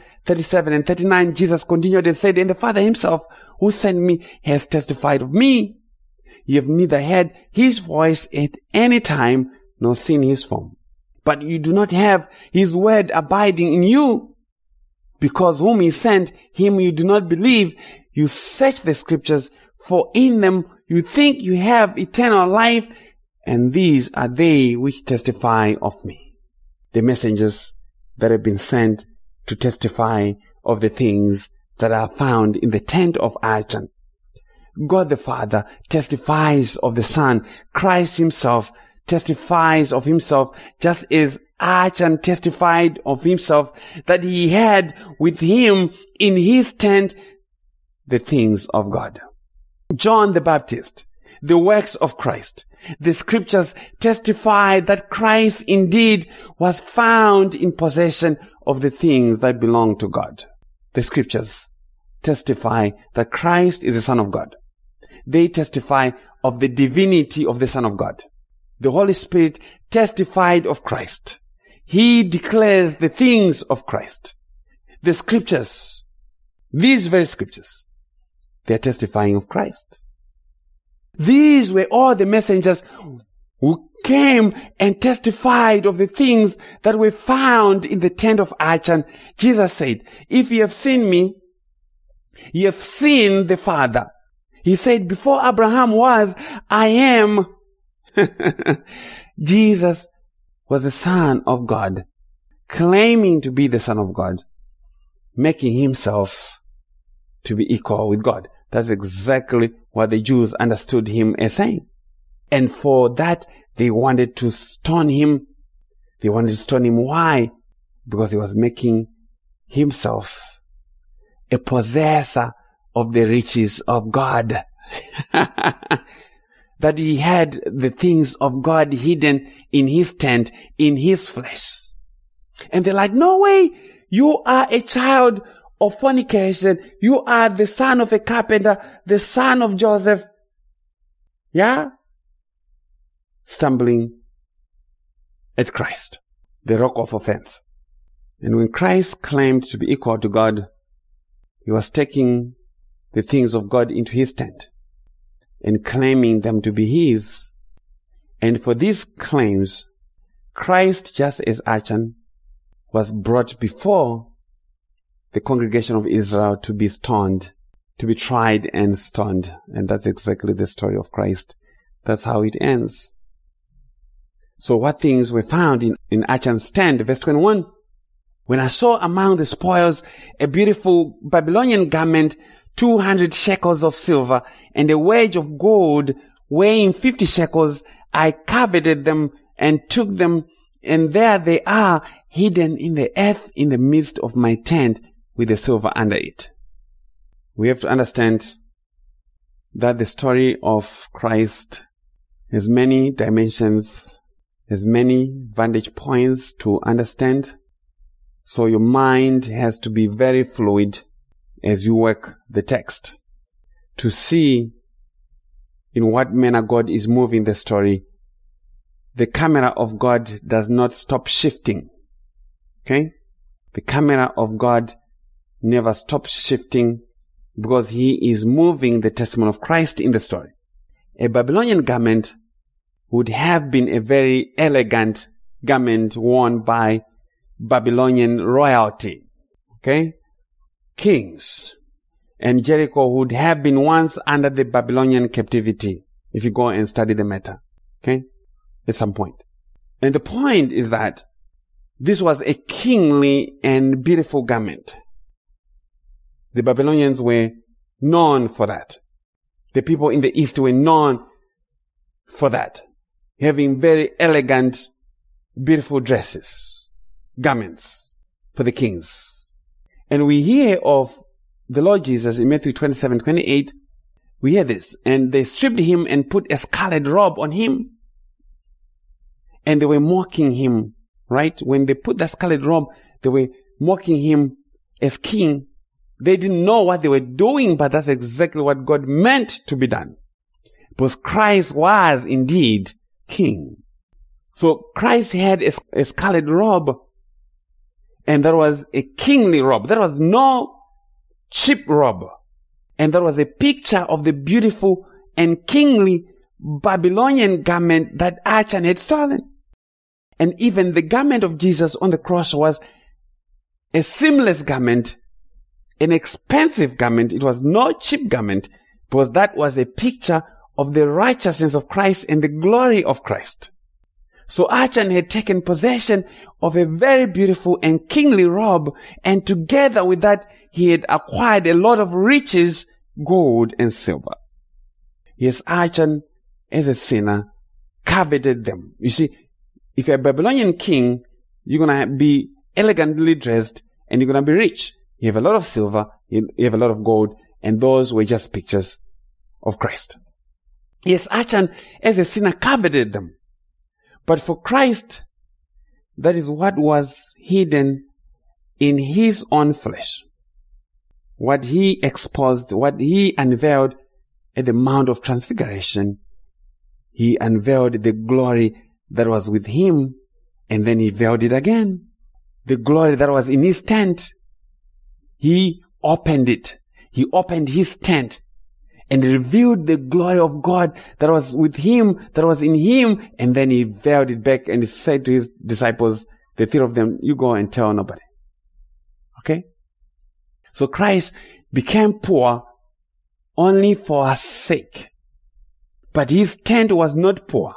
A: 5:37-39, Jesus continued and said, and the Father himself who sent me has testified of me. You have neither heard his voice at any time nor seen his form. But you do not have his word abiding in you, because whom he sent, him you do not believe. You search the scriptures, for in them you think you have eternal life, and these are they which testify of me. The messengers that have been sent to testify of the things that are found in the tent of Achan. God the Father testifies of the Son. Christ himself testifies of himself, just as Achan testified of himself that he had with him in his tent the things of God. John the Baptist, the works of Christ. The scriptures testify that Christ indeed was found in possession of the things that belong to God. The scriptures testify that Christ is the Son of God. They testify of the divinity of the Son of God. The Holy Spirit testified of Christ. He declares the things of Christ. The scriptures, these very scriptures, they are testifying of Christ. These were all the messengers who came and testified of the things that were found in the tent of Achan. Jesus said, if you have seen me, you have seen the Father. He said, before Abraham was, I am. Jesus was the Son of God, claiming to be the Son of God, making himself to be equal with God. That's exactly what the Jews understood him as saying. And for that, they wanted to stone him. They wanted to stone him. Why? Because he was making himself a possessor of the riches of God. That he had the things of God hidden in his tent, in his flesh. And they're like, no way, you are a child of fornication. You are the son of a carpenter, the son of Joseph. Yeah? Stumbling at Christ, the rock of offense. And when Christ claimed to be equal to God, he was taking the things of God into his tent and claiming them to be his. And for these claims, Christ, just as Achan, was brought before the congregation of Israel to be stoned to be tried and stoned. And that's exactly the story of Christ. That's how it ends. So what things were found in Achan's tent, verse 21? When I saw among the spoils a beautiful Babylonian garment, 200 shekels of silver, and a wedge of gold weighing 50 shekels, I coveted them and took them, and there they are, hidden in the earth in the midst of my tent with the silver under it. We have to understand that the story of Christ has many dimensions, has many vantage points to understand. So your mind has to be very fluid as you work the text to see in what manner God is moving the story. The camera of God does not stop shifting. Okay? The camera of God never stops shifting because he is moving the testimony of Christ in the story. A Babylonian garment would have been a very elegant garment worn by Babylonian royalty. Okay? Kings. And Jericho would have been once under the Babylonian captivity, if you go and study the matter. Okay? At some point. And the point is that this was a kingly and beautiful garment. The Babylonians were known for that. The people in the East were known for that. Having very elegant, beautiful dresses, garments for the kings. And we hear of the Lord Jesus in Matthew 27:28. We hear this. And they stripped him and put a scarlet robe on him. And they were mocking him, right? When they put that scarlet robe, they were mocking him as king. They didn't know what they were doing, but that's exactly what God meant to be done. Because Christ was indeed king. So Christ had a scarlet robe, and that was a kingly robe. That was no cheap robe. And that was a picture of the beautiful and kingly Babylonian garment that Achan had stolen. And even the garment of Jesus on the cross was a seamless garment, an expensive garment. It was no cheap garment, because that was a picture of the righteousness of Christ and the glory of Christ. So Achan had taken possession of a very beautiful and kingly robe, and together with that, he had acquired a lot of riches, gold and silver. Yes, Achan, as a sinner, coveted them. You see, if you're a Babylonian king, you're going to be elegantly dressed and you're going to be rich. You have a lot of silver, you have a lot of gold, and those were just pictures of Christ. Yes, Achan, as a sinner, coveted them. But for Christ, that is what was hidden in his own flesh. What he exposed, what he unveiled at the Mount of Transfiguration. He unveiled the glory that was with him, and then he veiled it again. The glory that was in his tent, he opened it. He opened his tent and revealed the glory of God that was with him, that was in him, and then he veiled it back and he said to his disciples, the three of them, you go and tell nobody. Okay? So Christ became poor only for our sake. But his tent was not poor.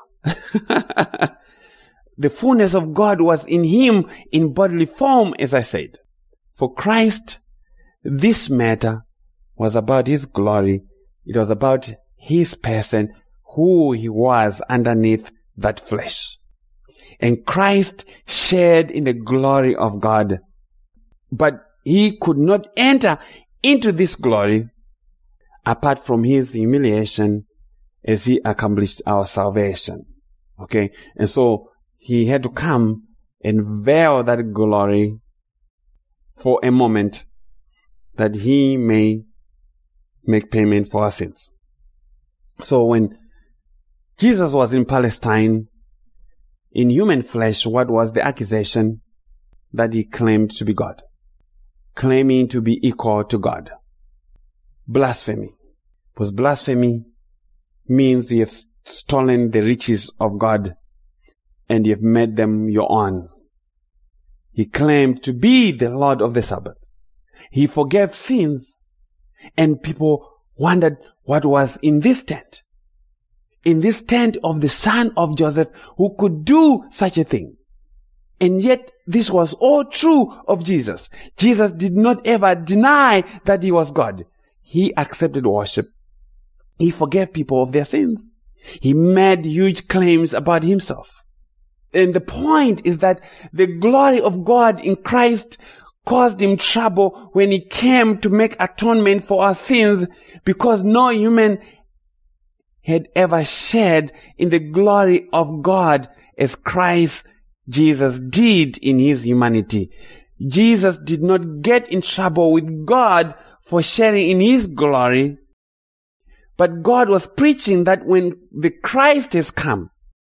A: The fullness of God was in him in bodily form, as I said. For Christ, this matter was about his glory. It was about his person, who he was underneath that flesh. And Christ shared in the glory of God. But he could not enter into this glory apart from his humiliation as he accomplished our salvation. Okay? And so he had to come and veil that glory for a moment that he may make payment for our sins. So when Jesus was in Palestine, in human flesh, what was the accusation? That he claimed to be God. Claiming to be equal to God. Blasphemy. Because blasphemy means you have stolen the riches of God and you have made them your own. He claimed to be the Lord of the Sabbath. He forgave sins.
B: And people wondered what was in this tent. In this tent of the son of Joseph who could do such a thing. And yet this was all true of Jesus. Jesus did not ever deny that he was God. He accepted worship. He forgave people of their sins. He made huge claims about himself. And the point is that the glory of God in Christ caused him trouble when he came to make atonement for our sins, because no human had ever shared in the glory of God as Christ Jesus did in his humanity. Jesus did not get in trouble with God for sharing in his glory, but God was preaching that when the Christ has come,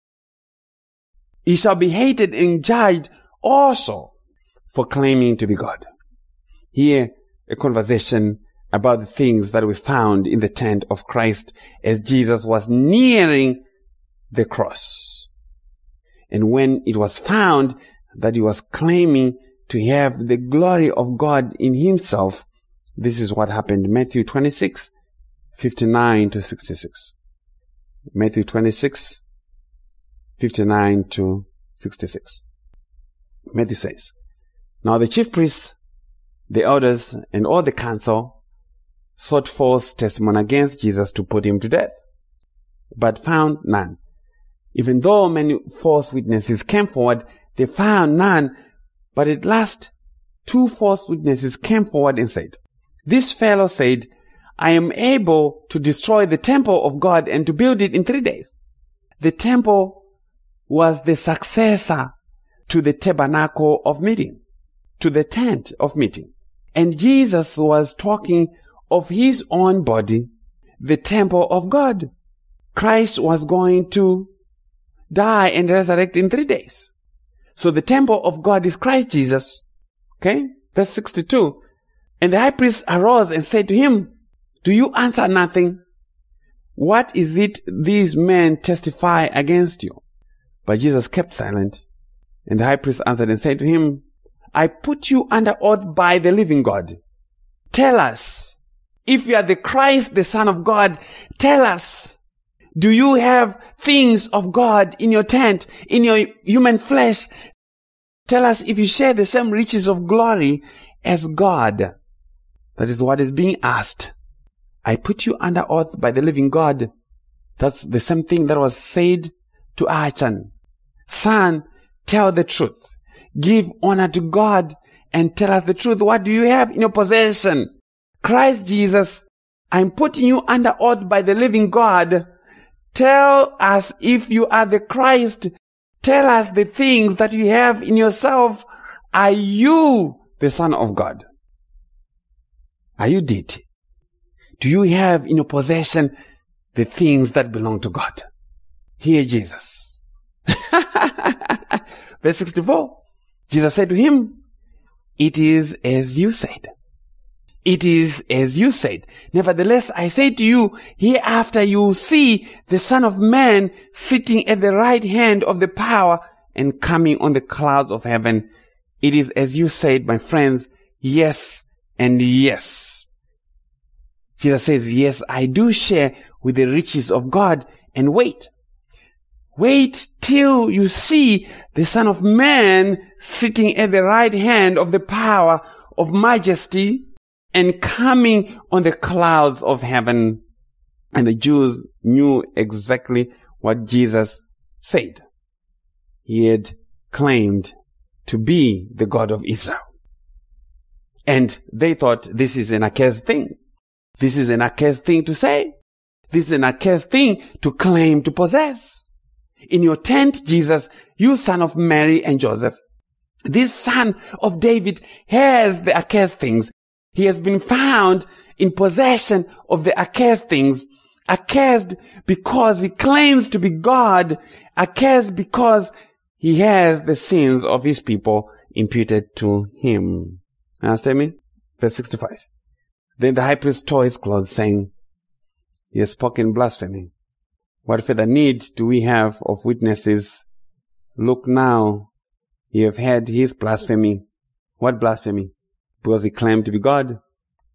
B: he shall be hated and judged also for claiming to be God. Here, a conversation about the things that we found in the tent of Christ as Jesus was nearing the cross. And when it was found that he was claiming to have the glory of God in himself, this is what happened. Matthew 26, 59 to 66. Matthew 26, 59 to 66. Matthew says, "Now the chief priests, the elders, and all the council sought false testimony against Jesus to put him to death, but found none. Even though many false witnesses came forward, they found none. But at last 2 false witnesses came forward and said, 'This fellow said, I am able to destroy the temple of God and to build it in 3 days.' The temple was the successor to the tabernacle of meeting, to the tent of meeting. And Jesus was talking of his own body, the temple of God. Christ was going to die and resurrect in 3 days. So the temple of God is Christ Jesus. Okay? Verse 62. And the high priest arose and said to him, 'Do you answer nothing? What is it these men testify against you?' But Jesus kept silent. And the high priest answered and said to him, 'I put you under oath by the living God. Tell us, if you are the Christ, the Son of God, tell us, do you have things of God in your tent, in your human flesh? Tell us if you share the same riches of glory as God.' That is what is being asked. I put you under oath by the living God. That's the same thing that was said to Achan. Son, tell the truth. Give honor to God and tell us the truth. What do you have in your possession? Christ Jesus, I'm putting you under oath by the living God. Tell us if you are the Christ. Tell us the things that you have in yourself. Are you the Son of God? Are you deity? Do you have in your possession the things that belong to God? Hear Jesus. Verse 64. Jesus said to him, "It is as you said. It is as you said. Nevertheless, I say to you, hereafter you will see the Son of Man sitting at the right hand of the power and coming on the clouds of heaven. It is as you said, my friends, yes and yes." Jesus says, yes, I do share with the riches of God. And wait till you see the Son of Man sitting at the right hand of the power of majesty and coming on the clouds of heaven. And the Jews knew exactly what Jesus said. He had claimed to be the God of Israel. And they thought this is an accursed thing. This is an accursed thing to say. This is an accursed thing to claim to possess. In your tent, Jesus, you son of Mary and Joseph, this son of David has the accursed things. He has been found in possession of the accursed things. Accursed because he claims to be God. Accursed because he has the sins of his people imputed to him. Understand me? Verse 65. Then the high priest tore his clothes, saying, "He has spoken blasphemy. What further need do we have of witnesses? Look now, you have heard his blasphemy." What blasphemy? Because he claimed to be God.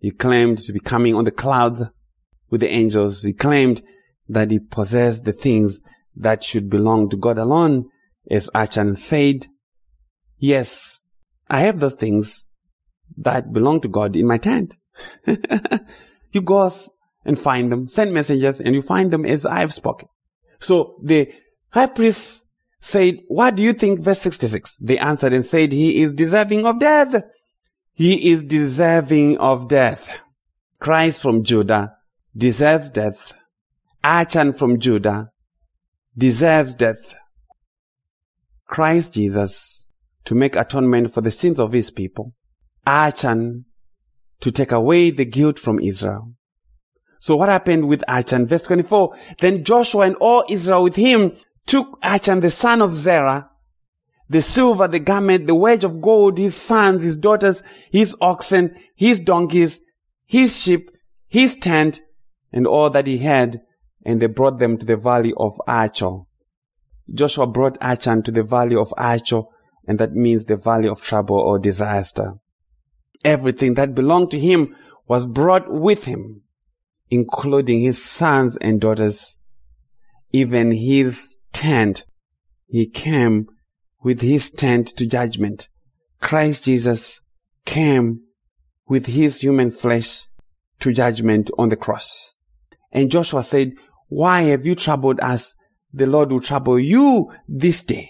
B: He claimed to be coming on the clouds with the angels. He claimed that he possessed the things that should belong to God alone. As Achan said, yes, I have those things that belong to God in my tent. You go and find them, send messengers, and you find them as I have spoken. So the high priest said, what do you think? Verse 66. They answered and said, he is deserving of death. He is deserving of death. Christ from Judah deserves death. Achan from Judah deserves death. Christ Jesus to make atonement for the sins of his people. Achan to take away the guilt from Israel. So what happened with Achan? Verse 24. Then Joshua and all Israel with him took Achan the son of Zerah, the silver, the garment, the wedge of gold, his sons, his daughters, his oxen, his donkeys, his sheep, his tent, and all that he had, and they brought them to the valley of Achor. Joshua brought Achan to the valley of Achor, and that means the valley of trouble or disaster. Everything that belonged to him was brought with him, including his sons and daughters. Even his tent, he came with his tent to judgment. Christ Jesus came with his human flesh to judgment on the cross. And Joshua said, why have you troubled us? The Lord will trouble you this day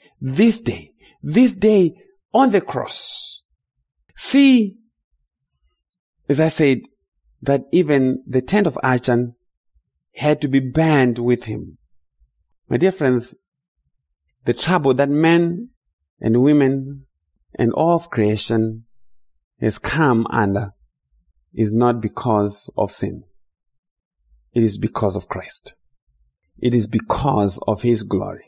B: on the cross. See, as I said, that even the tent of Achan had to be burned with him. My dear friends, the trouble that men and women and all of creation has come under is not because of sin. It is because of Christ. It is because of his glory.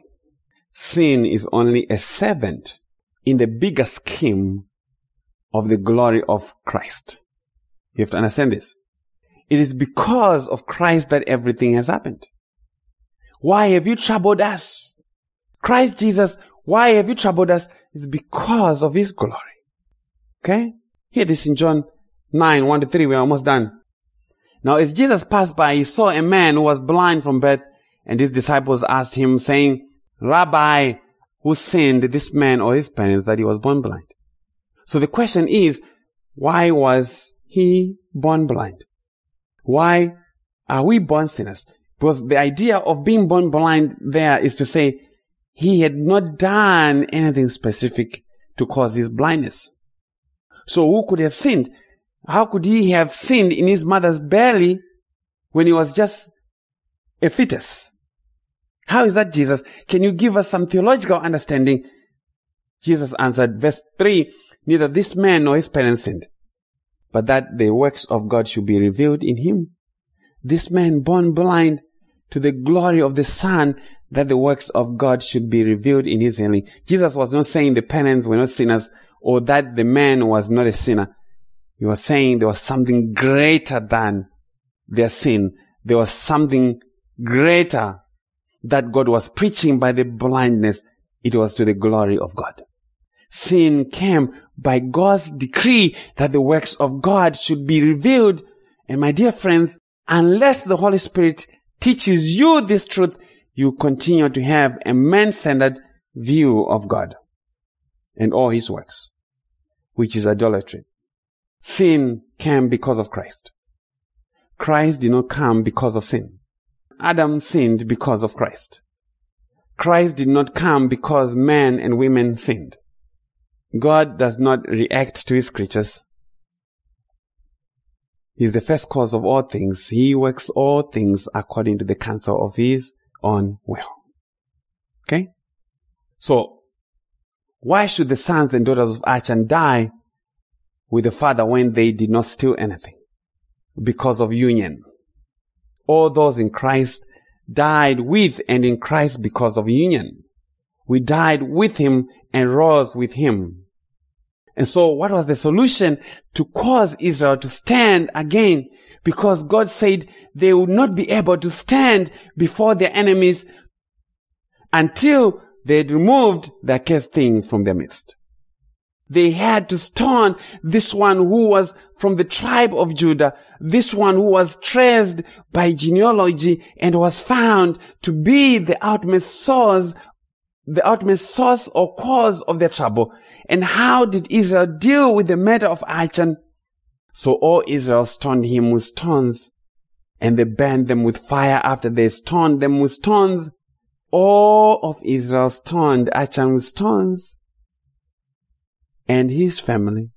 B: Sin is only a servant in the bigger scheme of the glory of Christ. You have to understand this. It is because of Christ that everything has happened. Why have you troubled us? Christ Jesus, why have you troubled us? It's because of his glory. Okay? Hear this in John 9, 1-3. We're almost done. Now, as Jesus passed by, he saw a man who was blind from birth, and his disciples asked him, saying, Rabbi, who sinned, this man or his parents, that he was born blind? So the question is, why was he born blind? Why are we born sinners? Because the idea of being born blind there is to say he had not done anything specific to cause his blindness. So who could have sinned? How could he have sinned in his mother's belly when he was just a fetus? How is that, Jesus? Can you give us some theological understanding? Jesus answered, verse 3, neither this man nor his parents sinned, but that the works of God should be revealed in him. This man born blind to the glory of the Son, that the works of God should be revealed in his healing. Jesus was not saying the parents were not sinners or that the man was not a sinner. He was saying there was something greater than their sin. There was something greater that God was preaching by the blindness. It was to the glory of God. Sin came by God's decree that the works of God should be revealed. And my dear friends, unless the Holy Spirit teaches you this truth, you continue to have a man-centered view of God and all his works, which is idolatry. Sin came because of Christ. Christ did not come because of sin. Adam sinned because of Christ. Christ did not come because men and women sinned. God does not react to his creatures. He is the first cause of all things. He works all things according to the counsel of his own will. Okay? So, why should the sons and daughters of Achan die with the father when they did not steal anything? Because of union. All those in Christ died with and in Christ because of union. We died with him and rose with him. And so what was the solution to cause Israel to stand again? Because God said they would not be able to stand before their enemies until they had removed the accursed thing from their midst. They had to stone this one who was from the tribe of Judah, this one who was traced by genealogy and was found to be the utmost source or cause of their trouble. And how did Israel deal with the matter of Achan? So all Israel stoned him with stones, and they burned them with fire after they stoned them with stones. All of Israel stoned Achan with stones, and his family.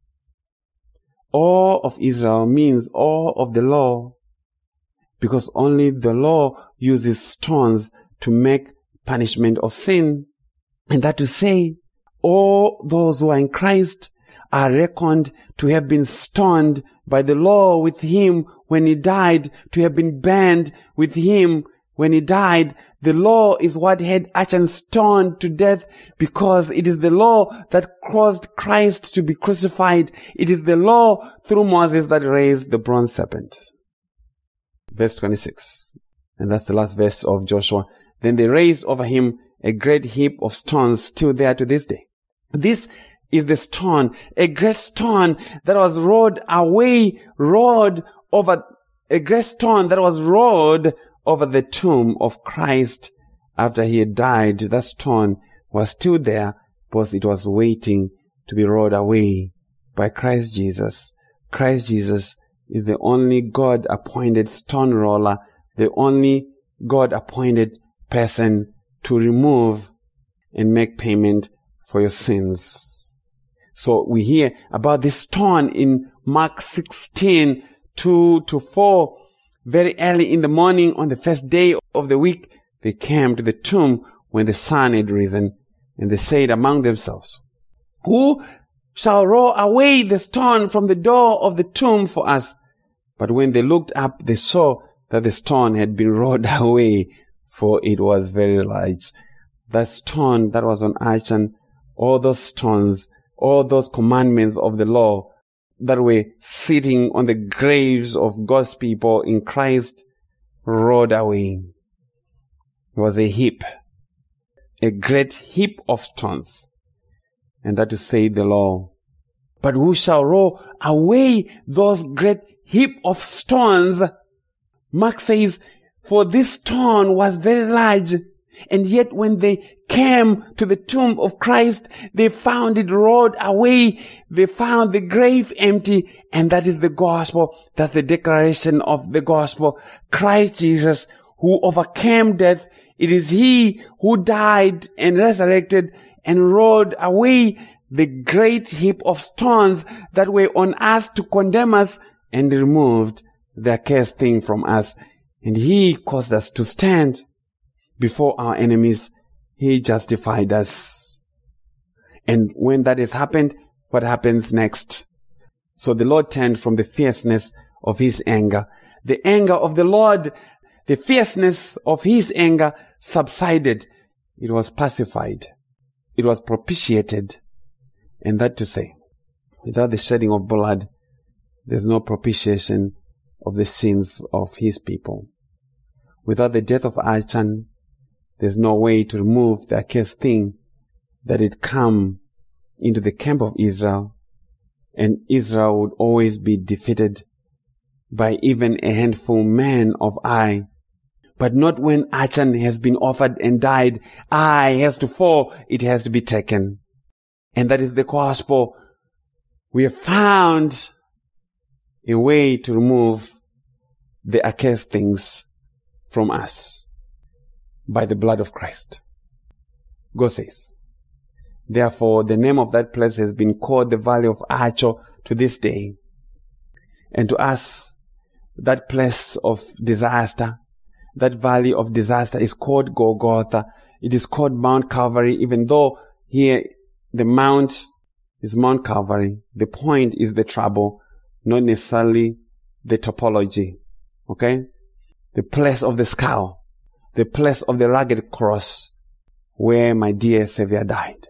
B: All of Israel means all of the law, because only the law uses stones to make punishment of sin. And that to say, all those who are in Christ are reckoned to have been stoned by the law with him when he died, to have been burned with him when he died. The law is what had Achan stoned to death, because it is the law that caused Christ to be crucified. It is the law through Moses that raised the bronze serpent. Verse 26. And that's the last verse of Joshua. Then they raised over him a great heap of stones, still there to this day. This is the stone, a great stone that was rolled over the tomb of Christ after he had died. That stone was still there because it was waiting to be rolled away by Christ Jesus. Christ Jesus is the only God-appointed stone roller, the only God-appointed person to remove and make payment for your sins. So we hear about this stone in Mark 16, 2-4. Very early in the morning on the first day of the week, they came to the tomb when the sun had risen, and they said among themselves, "Who shall roll away the stone from the door of the tomb for us?" But when they looked up, they saw that the stone had been rolled away, for it was very large. That stone that was on Achan, all those stones, all those commandments of the law that were sitting on the graves of God's people in Christ, rolled away. It was a heap, a great heap of stones, and that to say the law. But who shall roll away those great heap of stones? Mark says, for this stone was very large, and yet when they came to the tomb of Christ, they found it rolled away. They found the grave empty, and that is the gospel. That's the declaration of the gospel. Christ Jesus, who overcame death, it is he who died and resurrected and rolled away the great heap of stones that were on us to condemn us, and removed the accursed thing from us. And he caused us to stand before our enemies. He justified us. And when that has happened, what happens next? So the Lord turned from the fierceness of his anger. The anger of the Lord, the fierceness of his anger subsided. It was pacified. It was propitiated. And that to say, without the shedding of blood, there's no propitiation of the sins of his people. Without the death of Achan, there's no way to remove the accursed thing that had come into the camp of Israel, and Israel would always be defeated by even a handful man of Ai. But not when Achan has been offered and died. Ai has to fall. It has to be taken. And that is the gospel. We have found a way to remove the accursed things from us by the blood of Christ. God says, therefore the name of that place has been called the Valley of Achor to this day. And to us, that place of disaster, that valley of disaster is called Golgotha. It is called Mount Calvary, even though here the mount is Mount Calvary. The point is the trouble, not necessarily the topology. Okay? The place of the skull, the place of the rugged cross where my dear Savior died.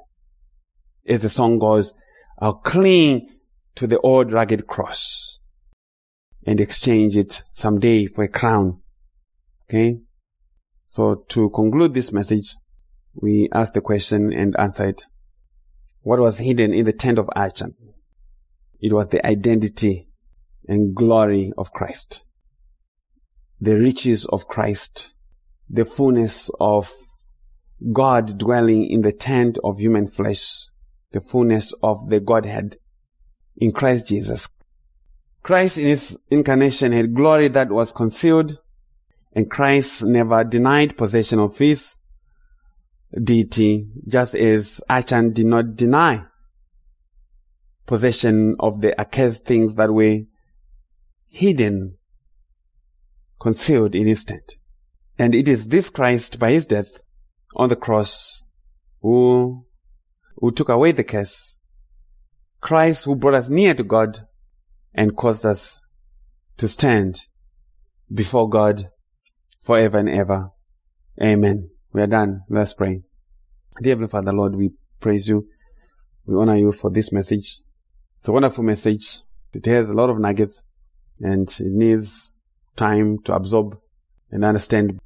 B: As the song goes, I'll cling to the old rugged cross and exchange it someday for a crown. Okay? So to conclude this message, we ask the question and answer it. what was hidden in the tent of Achan. It was the identity and glory of Christ, the riches of Christ, the fullness of God dwelling in the tent of human flesh, the fullness of the Godhead in Christ Jesus. Christ in his incarnation had glory that was concealed, and Christ never denied possession of his deity, just as Achan did not deny possession of the accursed things that were hidden, concealed in his tent. And it is this Christ, by his death on the cross, who took away the curse. Christ who brought us near to God and caused us to stand before God forever and ever. Amen. We are done. Let's pray. Dear Heavenly Father, Lord, we praise you. We honor you for this message. It's a wonderful message. It has a lot of nuggets and it needs time to absorb and understand.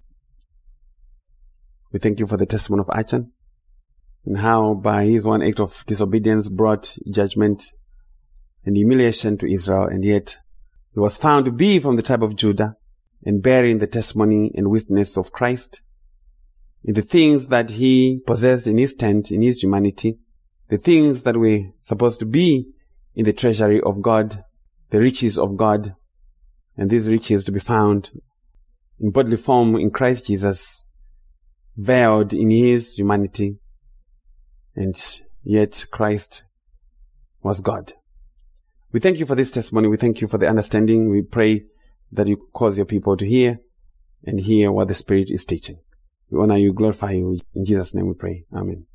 B: We thank you for the testimony of Achan and how by his one act of disobedience brought judgment and humiliation to Israel, and yet he was found to be from the tribe of Judah and bearing the testimony and witness of Christ in the things that he possessed in his tent, in his humanity, the things that were supposed to be in the treasury of God, the riches of God, and these riches to be found in bodily form in Christ Jesus, veiled in his humanity, and yet Christ was God. We thank you for this testimony. We thank you for the understanding. We pray that you cause your people to hear and hear what the Spirit is teaching. We honor you, glorify you. In Jesus' name we pray. Amen.